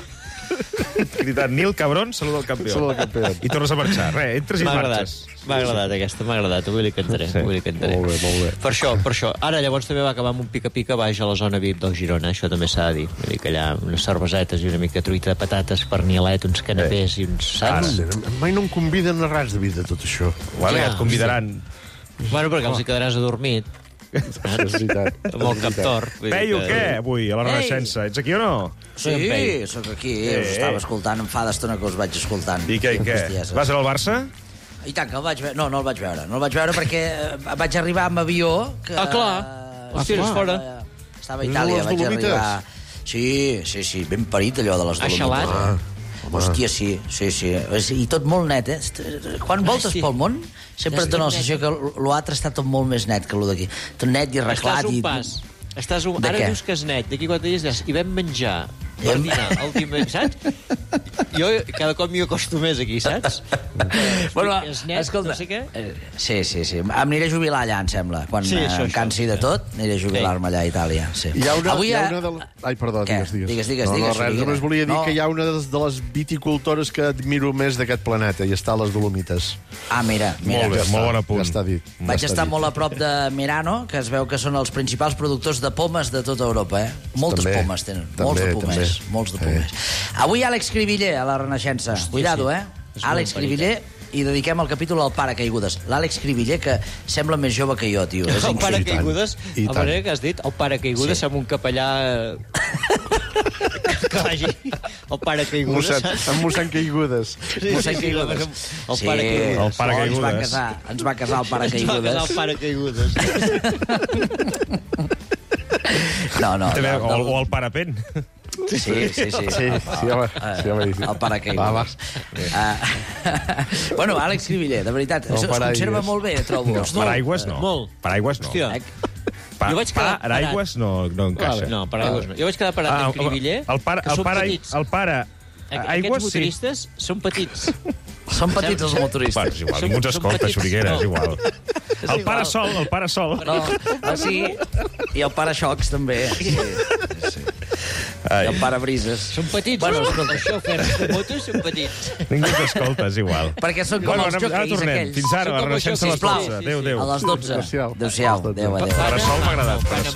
Speaker 2: gritant Nil Cabrón, saluda el campió.
Speaker 16: Saluda el campió.
Speaker 2: I tornes a marxar. Res, entres i
Speaker 15: M'ha agradat,
Speaker 2: marxes.
Speaker 15: m'ha agradat aquesta, m'ha agradat, avui li cantaré,
Speaker 2: Sí.
Speaker 15: avui li cantaré.
Speaker 16: Molt bé, molt bé.
Speaker 15: Per això, per això. Ara, llavors, també va acabar amb un pica-pica baix a la zona V I P del Girona, això també s'ha de dir. Vull dir que allà unes cervesetes i una mica truita de patates, pernielet, uns canapés i uns sacs.
Speaker 16: Mai no em conviden a res de vida, tot això.
Speaker 2: Vale,
Speaker 15: Ja,
Speaker 2: ja et convidaran.
Speaker 15: Bueno, perquè els hi quedaràs adormit.
Speaker 16: És veritat.
Speaker 15: Amb el cap tort. Vull dir
Speaker 2: Peyu,
Speaker 15: que-
Speaker 2: què, avui, a la Renaixença? Ets aquí o no?
Speaker 1: Sí, sóc aquí,
Speaker 2: Eh,
Speaker 1: us estava escoltant, em fa d'estona que us vaig escoltant.
Speaker 2: I què, i què?
Speaker 1: Bestieses.
Speaker 2: Vas al Barça?
Speaker 1: I tant, que el vaig veure. No, no el vaig veure. No el vaig veure perquè eh, vaig arribar amb avió... Que,
Speaker 15: Ah, clar. Hòstia, és fora.
Speaker 1: Estava a
Speaker 16: És
Speaker 1: Itàlia,
Speaker 16: a les
Speaker 1: vaig
Speaker 16: Dolomites?
Speaker 1: arribar... Sí, sí, sí, ben parit allò de les
Speaker 15: Ah,
Speaker 1: Dolomites.
Speaker 15: xalat.
Speaker 1: Ah, hòstia, sí, sí, sí. I tot molt net, eh? Quan voltes
Speaker 15: sí.
Speaker 1: pel món, sempre
Speaker 15: És
Speaker 1: et dona la
Speaker 15: tot
Speaker 1: sensació que l'altre està tot molt més net que el d'aquí. Tot net i arreglat.
Speaker 15: Estàs un
Speaker 1: i...
Speaker 15: pas. Estàs un...
Speaker 1: De
Speaker 15: Ara
Speaker 1: què?
Speaker 15: dius que és net, d'aquí quatre dies dius, i vam menjar per
Speaker 1: Hem-
Speaker 15: dinar el dimarts, saps? Jo cada cop m'hi acosto més aquí, saps?
Speaker 1: Bueno,
Speaker 15: és net,
Speaker 1: escolta,
Speaker 15: no sé què.
Speaker 1: eh, sí, sí, sí. Em aniré a jubilar allà, em sembla. Quan
Speaker 15: Sí,
Speaker 1: sí,
Speaker 15: això,
Speaker 1: em
Speaker 15: això,
Speaker 1: cansi
Speaker 15: sí.
Speaker 1: de tot, aniré a jubilar-me allà a Itàlia. Sí.
Speaker 16: Hi ha una,
Speaker 1: Avui
Speaker 16: hi ha
Speaker 1: ha-
Speaker 16: una de... la- Ai, perdó,
Speaker 1: Què?
Speaker 16: digues, digues.
Speaker 1: Digues, digues,
Speaker 16: no,
Speaker 1: digues,
Speaker 16: no, res,
Speaker 1: digues.
Speaker 16: només volia dir
Speaker 1: No.
Speaker 16: que hi ha una de les, de les viticultores que admiro més d'aquest planeta, i està a les Dolomites.
Speaker 1: Ah, mira, mira.
Speaker 2: Molt bé,
Speaker 16: Ja
Speaker 2: molt
Speaker 16: està,
Speaker 2: bon apunt.
Speaker 16: Ja està dit.
Speaker 1: Vaig
Speaker 16: ja
Speaker 1: estar
Speaker 16: dit.
Speaker 1: molt a prop de Merano, que es veu que són els principals productors de pomes de tota Europa, eh? Moltes
Speaker 16: També,
Speaker 1: pomes tenen,
Speaker 16: també,
Speaker 1: molts de pomers.
Speaker 16: també.
Speaker 1: més. Molts de punt més. Avui Àlex Cribiller, a la Renaixença. Cuidado, eh? Àlex Cribiller, i dediquem el capítol al paracaigudes. L'Àlex Cribiller, que sembla més jove que jo, tio.
Speaker 15: El paracaigudes, a manera que has dit, el paracaigudes amb un capellà... que vagi... El paracaigudes...
Speaker 16: Amb mossèn caigudes.
Speaker 15: Mossèn caigudes. El paracaigudes.
Speaker 2: El paracaigudes.
Speaker 1: Ens va casar, ens va casar el paracaigudes.
Speaker 15: Ens va casar el paracaigudes.
Speaker 1: No, no.
Speaker 2: També, o, o el parapent.
Speaker 1: Sí, sí, sí.
Speaker 16: Sí, sí, home, sí, home.
Speaker 1: El paracaigudes.
Speaker 16: Va, va.
Speaker 1: Uh, bueno, Àlex Cribiller, de veritat,
Speaker 16: No,
Speaker 1: es conserva molt bé, trobo.
Speaker 2: No, paraigües no.
Speaker 15: Molt.
Speaker 2: Paraigües no.
Speaker 15: Hòstia.
Speaker 2: Pa,
Speaker 15: Jo vaig quedar
Speaker 2: paraigües no, no encaixa.
Speaker 15: No, paraigües no. Jo vaig quedar parat
Speaker 2: Ah,
Speaker 15: en Cribiller,
Speaker 2: el para,
Speaker 15: que
Speaker 2: el
Speaker 15: són
Speaker 2: para,
Speaker 15: petits.
Speaker 2: el para...
Speaker 15: Aquests
Speaker 2: Aigües, sí.
Speaker 15: motoristes són petits.
Speaker 1: Són petits els motoristes.
Speaker 2: Bueno, és igual,
Speaker 15: Són-
Speaker 2: ningú ens
Speaker 15: són
Speaker 2: escolta,
Speaker 15: petits.
Speaker 2: Xuriguera, és
Speaker 15: No.
Speaker 2: igual. El
Speaker 1: igual.
Speaker 2: pare sol, el pare sol.
Speaker 1: No, ah, sí, i el paraxocs també. Sí, sí. I el parabrises.
Speaker 15: Són petits.
Speaker 1: Bueno,
Speaker 15: Bueno,
Speaker 1: escolta.
Speaker 15: els xòfers de motos són petits.
Speaker 2: Ningú ens escolta, és igual.
Speaker 1: Perquè són com
Speaker 2: Bueno,
Speaker 1: els
Speaker 2: anem- ara
Speaker 1: jockeys
Speaker 2: tornem.
Speaker 1: aquells.
Speaker 2: Fins ara,
Speaker 15: Són
Speaker 2: la
Speaker 15: com els
Speaker 2: Renaixença a les
Speaker 15: jockeys,
Speaker 2: dotze.
Speaker 15: sí, sí,
Speaker 2: Adéu,
Speaker 15: sí.
Speaker 2: adéu.
Speaker 1: A les dotze.
Speaker 16: Adéu-siau.
Speaker 1: Adéu-siau. Adéu, adéu.
Speaker 2: Para sol m'ha agradat.
Speaker 15: Van